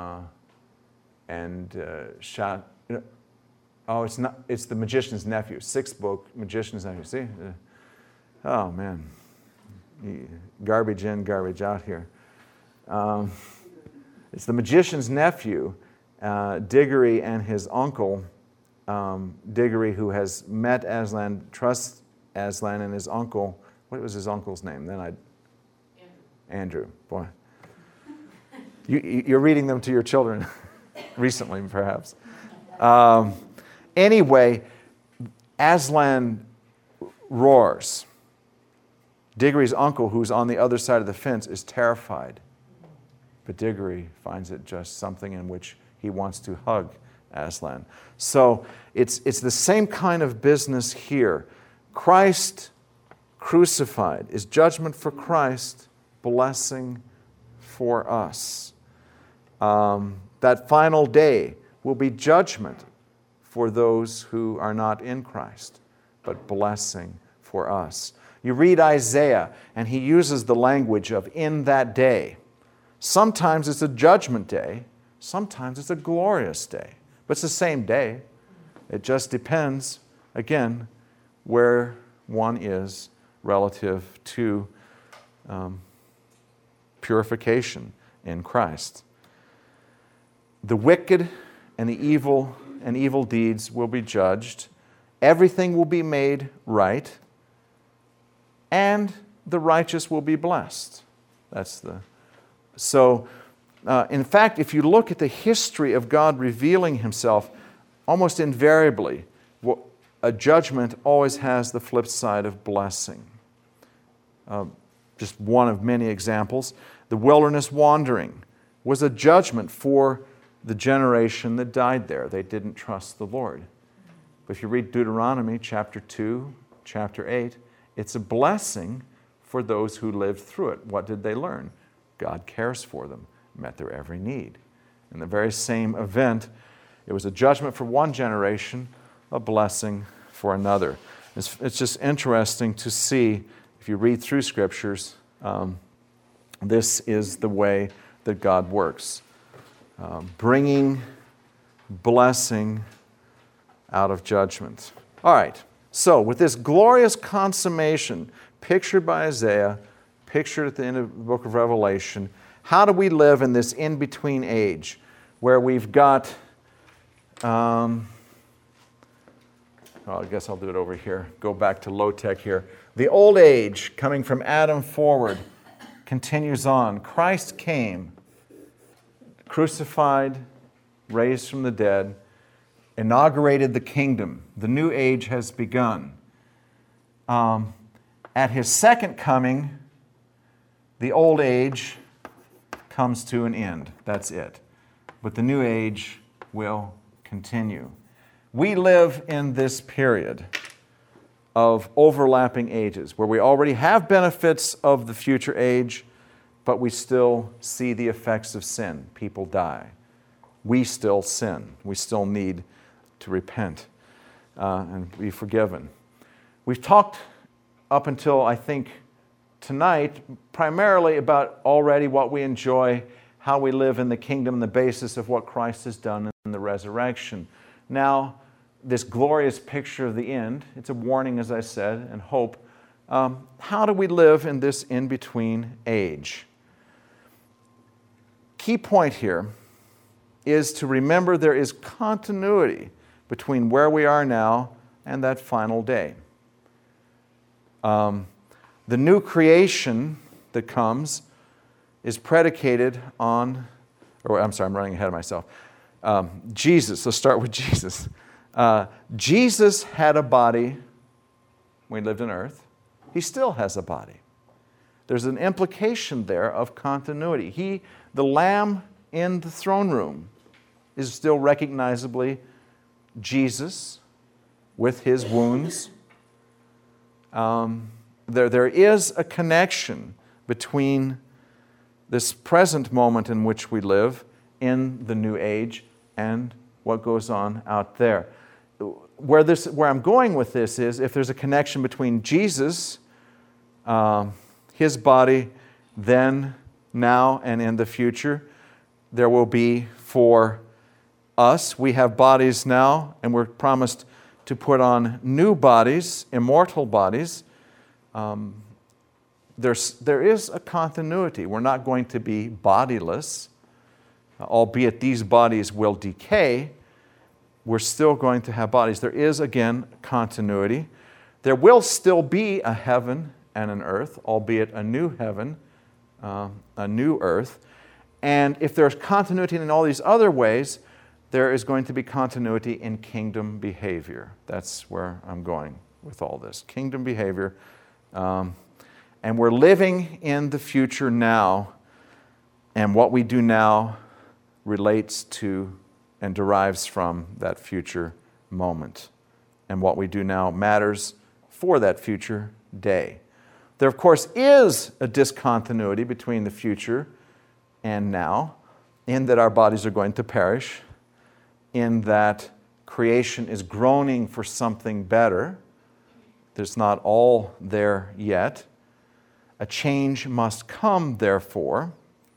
it's not. It's the magician's nephew. 6th book, magician's nephew. See? Oh man, garbage in, garbage out here. It's the magician's nephew, Diggory, and his uncle, Diggory, who has met Aslan, trusts Aslan, and his uncle. What was his uncle's name? Andrew. Boy, you're reading them to your children recently, perhaps. Anyway, Aslan roars. Diggory's uncle, who's on the other side of the fence, is terrified. But Diggory finds it just something in which he wants to hug Aslan. So it's the same kind of business here. Christ crucified is judgment for Christ, blessing for us. That final day will be judgment for those who are not in Christ, but blessing for us. You read Isaiah, and he uses the language of in that day. Sometimes it's a judgment day, sometimes it's a glorious day, but it's the same day. It just depends, again, where one is relative to purification in Christ. The wicked and the evil deeds will be judged. Everything will be made right, and the righteous will be blessed. In fact, if you look at the history of God revealing Himself, almost invariably, a judgment always has the flip side of blessing. Just one of many examples. The wilderness wandering was a judgment for the generation that died there. They didn't trust the Lord. But if you read Deuteronomy chapter 2, chapter 8, it's a blessing for those who lived through it. What did they learn? God cares for them, met their every need. In the very same event, it was a judgment for one generation, a blessing for another. It's just interesting to see, if you read through Scriptures, this is the way that God works. Bringing blessing out of judgment. All right, so with this glorious consummation pictured by Isaiah, pictured at the end of the book of Revelation, how do we live in this in-between age where we've got I guess I'll do it over here. Go back to low tech here. The old age, coming from Adam forward, continues on. Christ came, crucified, raised from the dead, inaugurated the kingdom. The new age has begun. At his second coming, the old age comes to an end. That's it. But the new age will continue. We live in this period of overlapping ages where we already have benefits of the future age, but we still see the effects of sin. People die. We still sin. We still need to repent and be forgiven. We've talked up until, I think, tonight, primarily about already what we enjoy, how we live in the kingdom, the basis of what Christ has done in the resurrection. Now, this glorious picture of the end, it's a warning, as I said, and hope. How do we live in this in-between age? Key point here is to remember there is continuity between where we are now and that final day. The new creation that comes is predicated on, I'm running ahead of myself. Jesus, let's start with Jesus. Jesus had a body when he lived on earth. He still has a body. There's an implication there of continuity. The Lamb in the throne room is still recognizably Jesus with his wounds. There is a connection between this present moment in which we live in the new age and what goes on out there. Where I'm going with this is, if there's a connection between Jesus, his body, then, now, and in the future, there will be for us. We have bodies now, and we're promised to put on new bodies, immortal bodies. There is a continuity. We're not going to be bodiless, albeit these bodies will decay. We're still going to have bodies. There is, again, continuity. There will still be a heaven and an earth, albeit a new heaven, a new earth. And if there's continuity in all these other ways, there is going to be continuity in kingdom behavior. That's where I'm going with all this. Kingdom behavior. And we're living in the future now, and what we do now relates to and derives from that future moment. And what we do now matters for that future day. There, of course, is a discontinuity between the future and now, in that our bodies are going to perish, in that creation is groaning for something better. There's not all there yet. A change must come, therefore.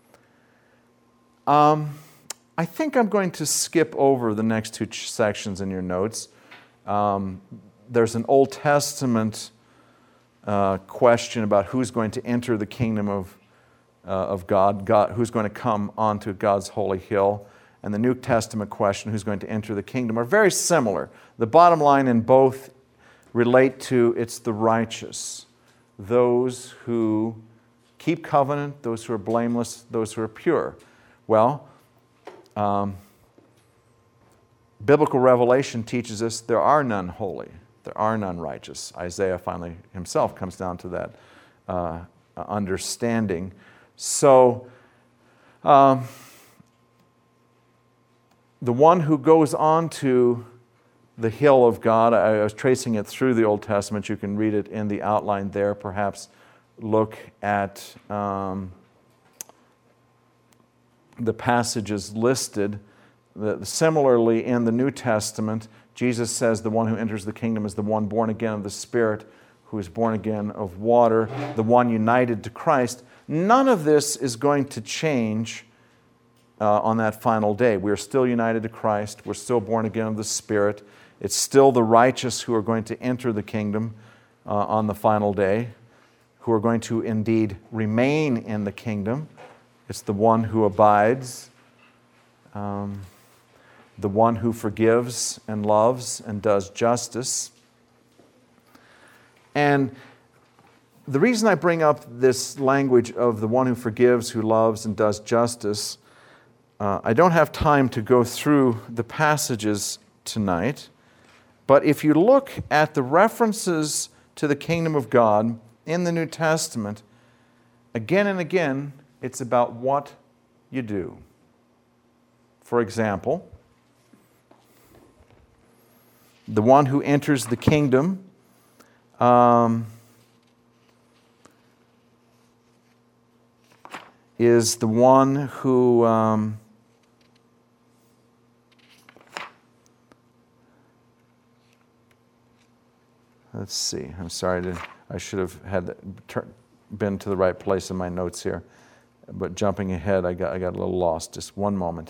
I think I'm going to skip over the next two sections in your notes. There's an Old Testament question about who's going to enter the kingdom of God, who's going to come onto God's holy hill, and the New Testament question, who's going to enter the kingdom, are very similar. The bottom line in both relate to it's the righteous, those who keep covenant, those who are blameless, those who are pure. Well, biblical revelation teaches us there are none holy, there are none righteous. Isaiah finally himself comes down to that understanding. So, the one who goes on to the hill of God, I was tracing it through the Old Testament. You can read it in the outline there. Perhaps look at the passages listed. Similarly, in the New Testament, Jesus says the one who enters the kingdom is the one born again of the Spirit, who is born again of water, the one united to Christ. None of this is going to change on that final day. We are still united to Christ. We're still born again of the Spirit. It's still the righteous who are going to enter the kingdom on the final day, who are going to indeed remain in the kingdom. It's the one who abides, the one who forgives and loves and does justice. And the reason I bring up this language of the one who forgives, who loves, and does justice, I don't have time to go through the passages tonight, but if you look at the references to the kingdom of God in the New Testament, again and again, it's about what you do. For example, the one who enters the kingdom is the one who let's see. I'm sorry. I should have had been to the right place in my notes here. But jumping ahead, I got a little lost. Just one moment.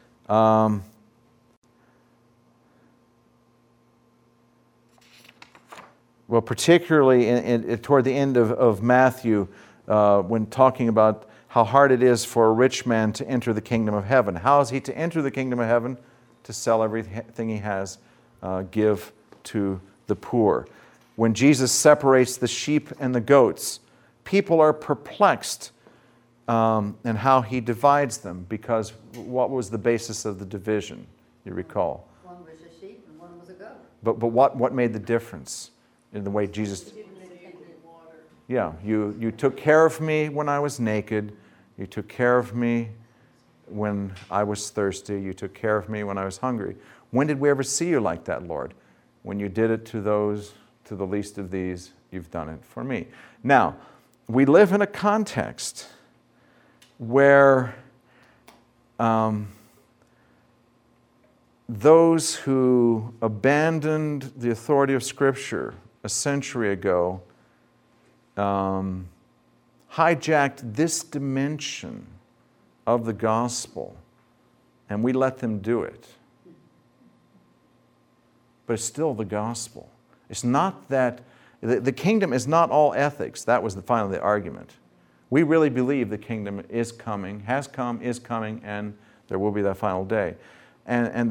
Well, particularly toward the end of Matthew, when talking about how hard it is for a rich man to enter the kingdom of heaven. How is he to enter the kingdom of heaven? To sell everything he has, give to the poor. When Jesus separates the sheep and the goats, people are perplexed in how he divides them, because what was the basis of the division, you recall? One was a sheep and one was a goat. But what made the difference in the way Jesus... Yeah, you took care of me when I was naked. You took care of me when I was thirsty. You took care of me when I was hungry. When did we ever see you like that, Lord? When you did it to the least of these, you've done it for me. Now, we live in a context where those who abandoned the authority of Scripture a century ago hijacked this dimension of the gospel, and we let them do it. But it's still the gospel. It's not that, the kingdom is not all ethics. That was finally the argument. We really believe the kingdom is coming, has come, is coming, and there will be that final day. And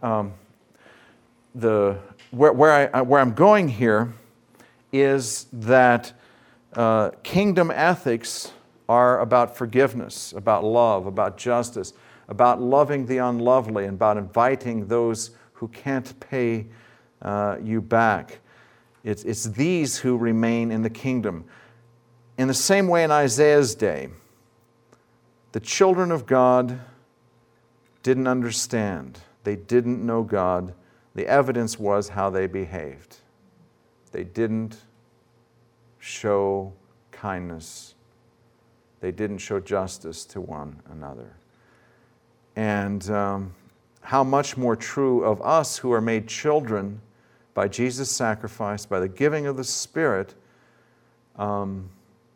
where I'm going here is that kingdom ethics are about forgiveness, about love, about justice, about loving the unlovely, and about inviting those who can't pay you back. It's these who remain in the kingdom. In the same way in Isaiah's day, the children of God didn't understand. They didn't know God. The evidence was how they behaved. They didn't show kindness. They didn't show justice to one another. And how much more true of us who are made children by Jesus' sacrifice, by the giving of the Spirit, aren't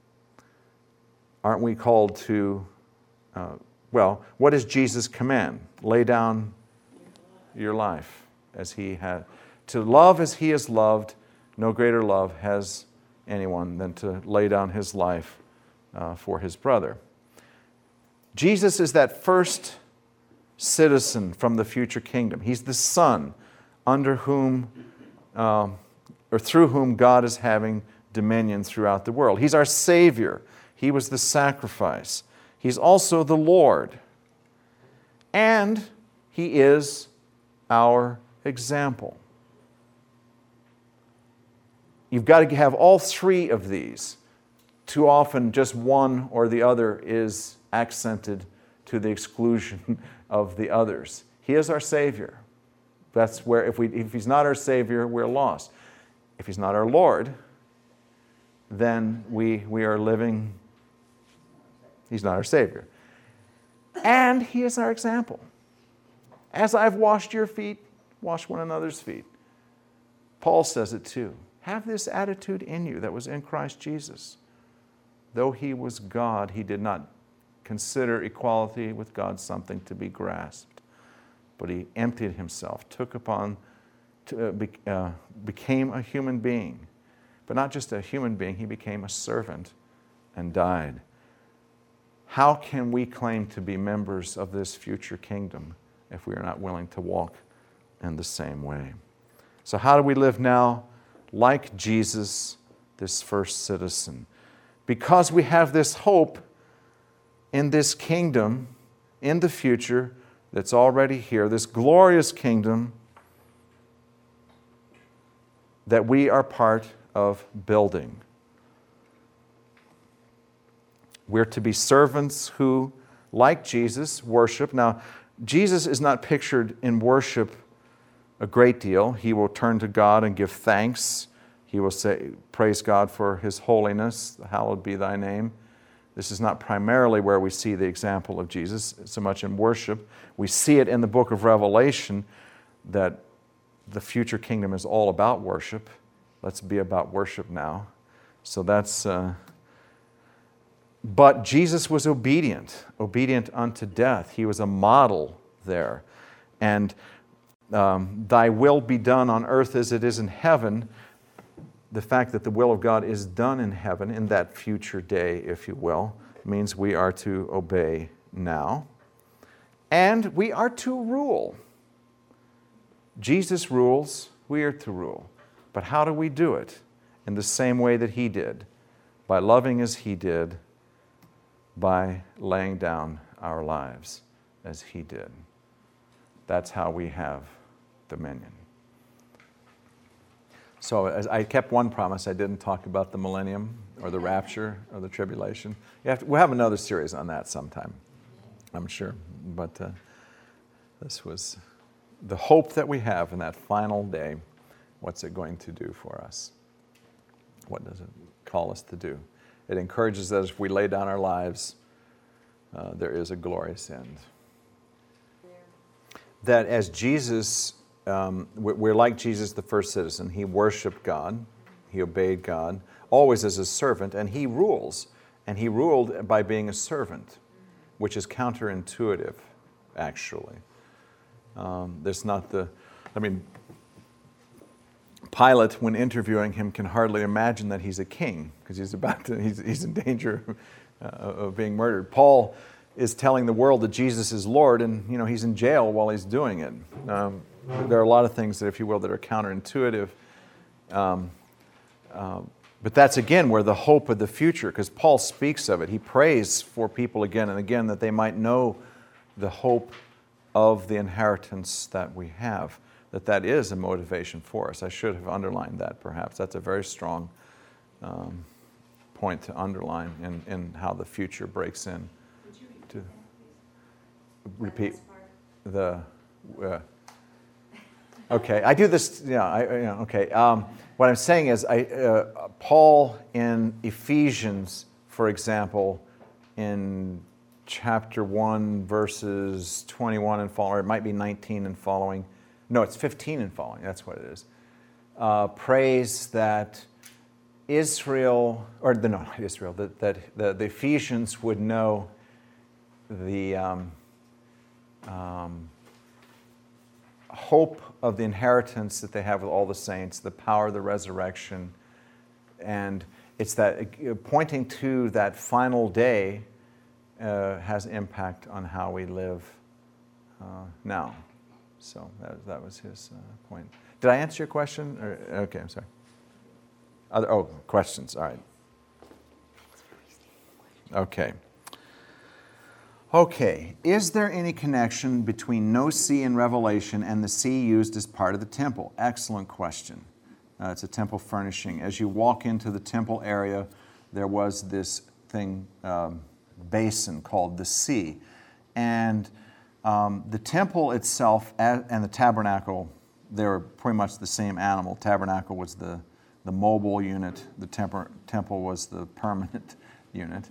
we called to, what does Jesus command? Lay down your life as He had. To love as He is loved, no greater love has anyone than to lay down his life for his brother. Jesus is that first citizen from the future kingdom. He's the Son under whom, or through whom God is having dominion throughout the world. He's our Savior. He was the sacrifice. He's also the Lord. And He is our example. You've got to have all three of these. Too often, just one or the other is accented to the exclusion of the others. He is our Savior. That's where, if He's not our Savior, we're lost. If He's not our Lord, then we are living, He's not our Savior. And He is our example. As I've washed your feet, wash one another's feet. Paul says it too. Have this attitude in you that was in Christ Jesus. Though He was God, He did not consider equality with God something to be grasped, but He emptied Himself, became a human being. But not just a human being, He became a servant and died. How can we claim to be members of this future kingdom if we are not willing to walk in the same way? So how do we live now? Like Jesus, this first citizen. Because we have this hope in this kingdom in the future that's already here, this glorious kingdom that we are part of building. We're to be servants who, like Jesus, worship. Now, Jesus is not pictured in worship a great deal. He will turn to God and give thanks. He will say, praise God for His holiness, hallowed be thy name. This is not primarily where we see the example of Jesus so much in worship. We see it in the book of Revelation that the future kingdom is all about worship. Let's be about worship now. So that's... But Jesus was obedient unto death. He was a model there. And thy will be done on earth as it is in heaven. The fact that the will of God is done in heaven in that future day, if you will, means we are to obey now. And we are to rule. Jesus rules, we are to rule. But how do we do it? In the same way that He did. By loving as He did, by laying down our lives as He did. That's how we have dominion. So as I kept one promise. I didn't talk about the millennium or the rapture or the tribulation. We'll have another series on that sometime, I'm sure. But this was the hope that we have in that final day. What's it going to do for us? What does it call us to do? It encourages us if we lay down our lives, there is a glorious end. That as Jesus, we're like Jesus, the first citizen. He worshiped God. He obeyed God, always as a servant, and He rules. And He ruled by being a servant, which is counterintuitive, actually. There's not the, Pilate, when interviewing him, can hardly imagine that he's a king because he's in danger of being murdered. Paul is telling the world that Jesus is Lord, and he's in jail while he's doing it. There are a lot of things that, if you will, that are counterintuitive. But that's again where the hope of the future, because Paul speaks of it. He prays for people again and again that they might know the hope of the inheritance that we have. That is a motivation for us. I should have underlined that perhaps. That's a very strong point to underline in how the future breaks in. Would you to repeat the... okay, I do this... okay. What I'm saying is, Paul in Ephesians, for example, in chapter 1, verses 21 and following, or it might be 19 and following. No, it's 15 and following. That's what it is. Prays that Israel, not Israel, that the Ephesians would know the hope of the inheritance that they have with all the saints, the power of the resurrection. And it's that pointing to that final day has impact on how we live now. So that was his point. Did I answer your question? Okay, I'm sorry. Questions. All right. Okay. Is there any connection between no sea in Revelation and the sea used as part of the temple? Excellent question. It's a temple furnishing. As you walk into the temple area, there was this thing, basin called the sea. And the temple itself and the tabernacle, they were pretty much the same animal. Tabernacle was the mobile unit. The temple was the permanent unit.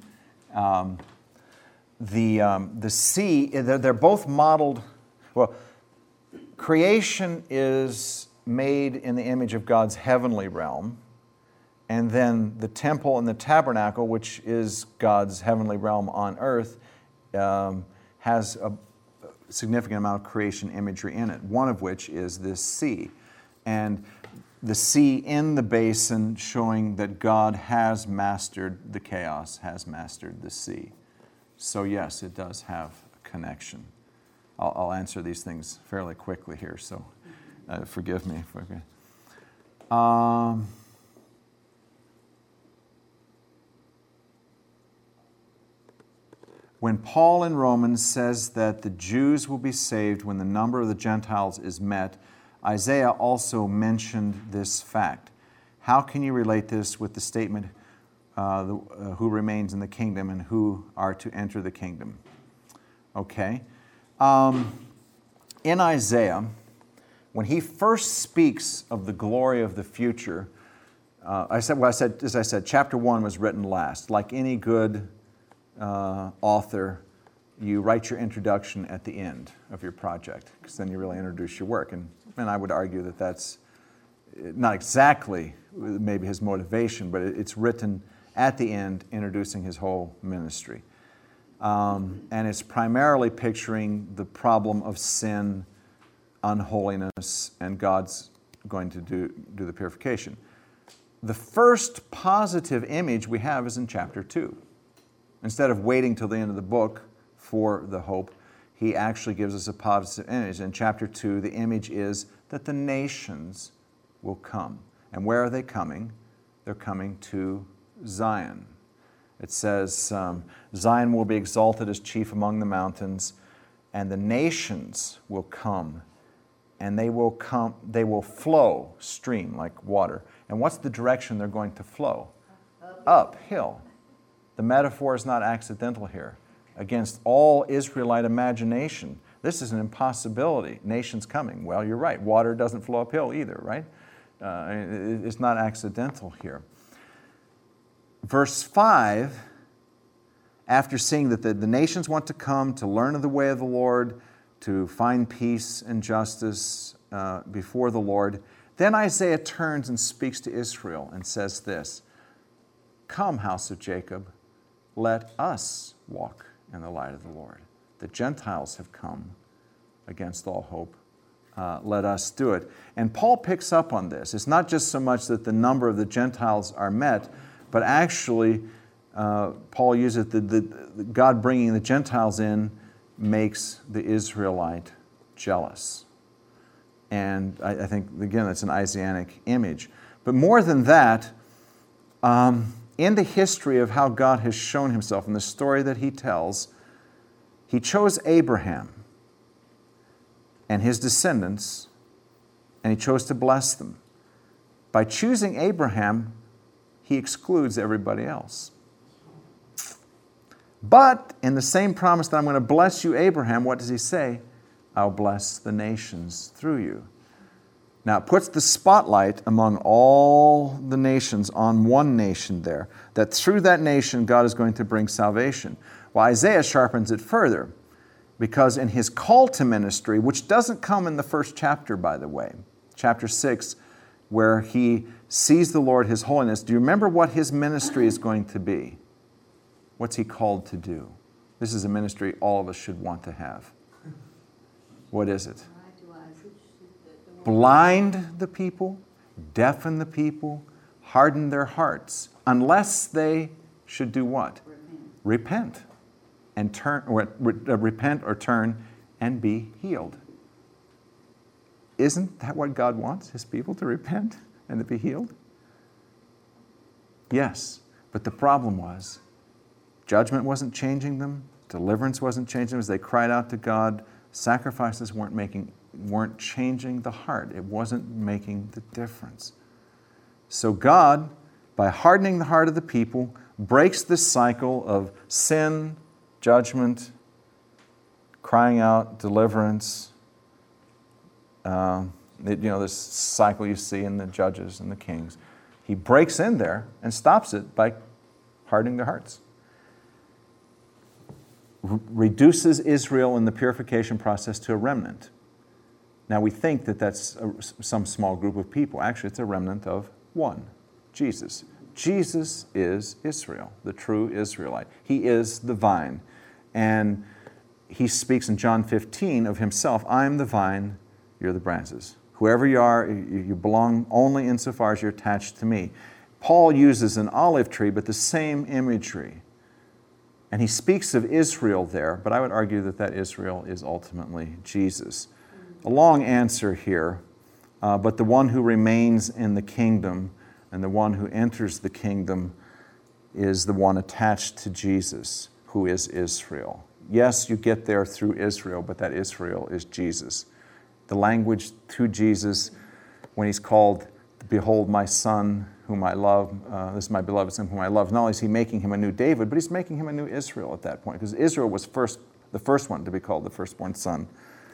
The sea, they're both modeled. Well, creation is made in the image of God's heavenly realm. And then the temple and the tabernacle, which is God's heavenly realm on earth, has a significant amount of creation imagery in it, one of which is this sea. And the sea in the basin showing that God has mastered the chaos, has mastered the sea. So yes, it does have a connection. I'll answer these things fairly quickly here, so forgive me. When Paul in Romans says that the Jews will be saved when the number of the Gentiles is met, Isaiah also mentioned this fact. How can you relate this with the statement, who remains in the kingdom and who are to enter the kingdom? Okay. In Isaiah, when he first speaks of the glory of the future, as I said, chapter 1 was written last. Like any good author, you write your introduction at the end of your project, because then you really introduce your work. And I would argue that that's not exactly maybe his motivation, but it's written at the end, introducing his whole ministry. And it's primarily picturing the problem of sin, unholiness, and God's going to do the purification. The first positive image we have is in chapter 2. Instead of waiting till the end of the book for the hope, he actually gives us a positive image. In chapter 2, the image is that the nations will come. And where are they coming? They're coming to Zion. It says, Zion will be exalted as chief among the mountains, and the nations will come, and they will flow, stream like water. And what's the direction they're going to flow? Uphill. The metaphor is not accidental here. Against all Israelite imagination, this is an impossibility. Nations coming. Well, you're right. Water doesn't flow uphill either, right? It's not accidental here. Verse 5, after seeing that the nations want to come to learn of the way of the Lord, to find peace and justice before the Lord, then Isaiah turns and speaks to Israel and says this, "Come, house of Jacob, let us walk in the light of the Lord. The Gentiles have come against all hope. Let us do it." And Paul picks up on this. It's not just so much that the number of the Gentiles are met, but actually Paul uses God bringing the Gentiles in makes the Israelite jealous. And I think, again, that's an Isaianic image. But more than that, in the history of how God has shown himself, in the story that he tells, he chose Abraham and his descendants, and he chose to bless them. By choosing Abraham, he excludes everybody else. But in the same promise that I'm going to bless you, Abraham, what does he say? I'll bless the nations through you. Now, it puts the spotlight among all the nations on one nation there, that through that nation, God is going to bring salvation. Well, Isaiah sharpens it further, because in his call to ministry, which doesn't come in the first chapter, by the way, chapter 6, where he sees the Lord, his holiness, do you remember what his ministry is going to be? What's he called to do? This is a ministry all of us should want to have. What is it? Blind the people, deafen the people, harden their hearts, unless they should do what? Repent. And repent or turn and be healed. Isn't that what God wants, his people to repent and to be healed? Yes, but the problem was judgment wasn't changing them, deliverance wasn't changing them as they cried out to God, sacrifices weren't changing the heart. It wasn't making the difference. So God, by hardening the heart of the people, breaks this cycle of sin, judgment, crying out, deliverance. This cycle you see in the Judges and the Kings. He breaks in there and stops it by hardening their hearts. Reduces Israel in the purification process to a remnant. Now we think that that's some small group of people. Actually, it's a remnant of one, Jesus. Jesus is Israel, the true Israelite. He is the vine. And he speaks in John 15 of himself, I am the vine, you're the branches. Whoever you are, you belong only insofar as you're attached to me. Paul uses an olive tree, but the same imagery. And he speaks of Israel there, but I would argue that Israel is ultimately Jesus. A long answer here, but the one who remains in the kingdom and the one who enters the kingdom is the one attached to Jesus. who is Israel. Yes, you get there through Israel, but that Israel is Jesus. The language to Jesus, when he's called, behold my son whom I love, this is my beloved son whom I love, not only is he making him a new David, but he's making him a new Israel at that point, because Israel was the first one to be called the firstborn son.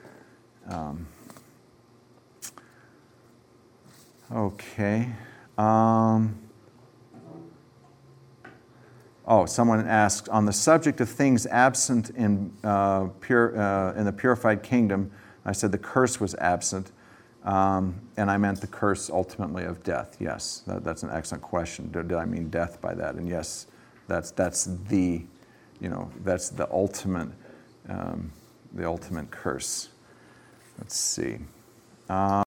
Okay. Someone asked, on the subject of things absent in the purified kingdom, I said the curse was absent, and I meant the curse ultimately of death. Yes, that's an excellent question. Did I mean death by that? And yes, that's the ultimate curse. Let's see.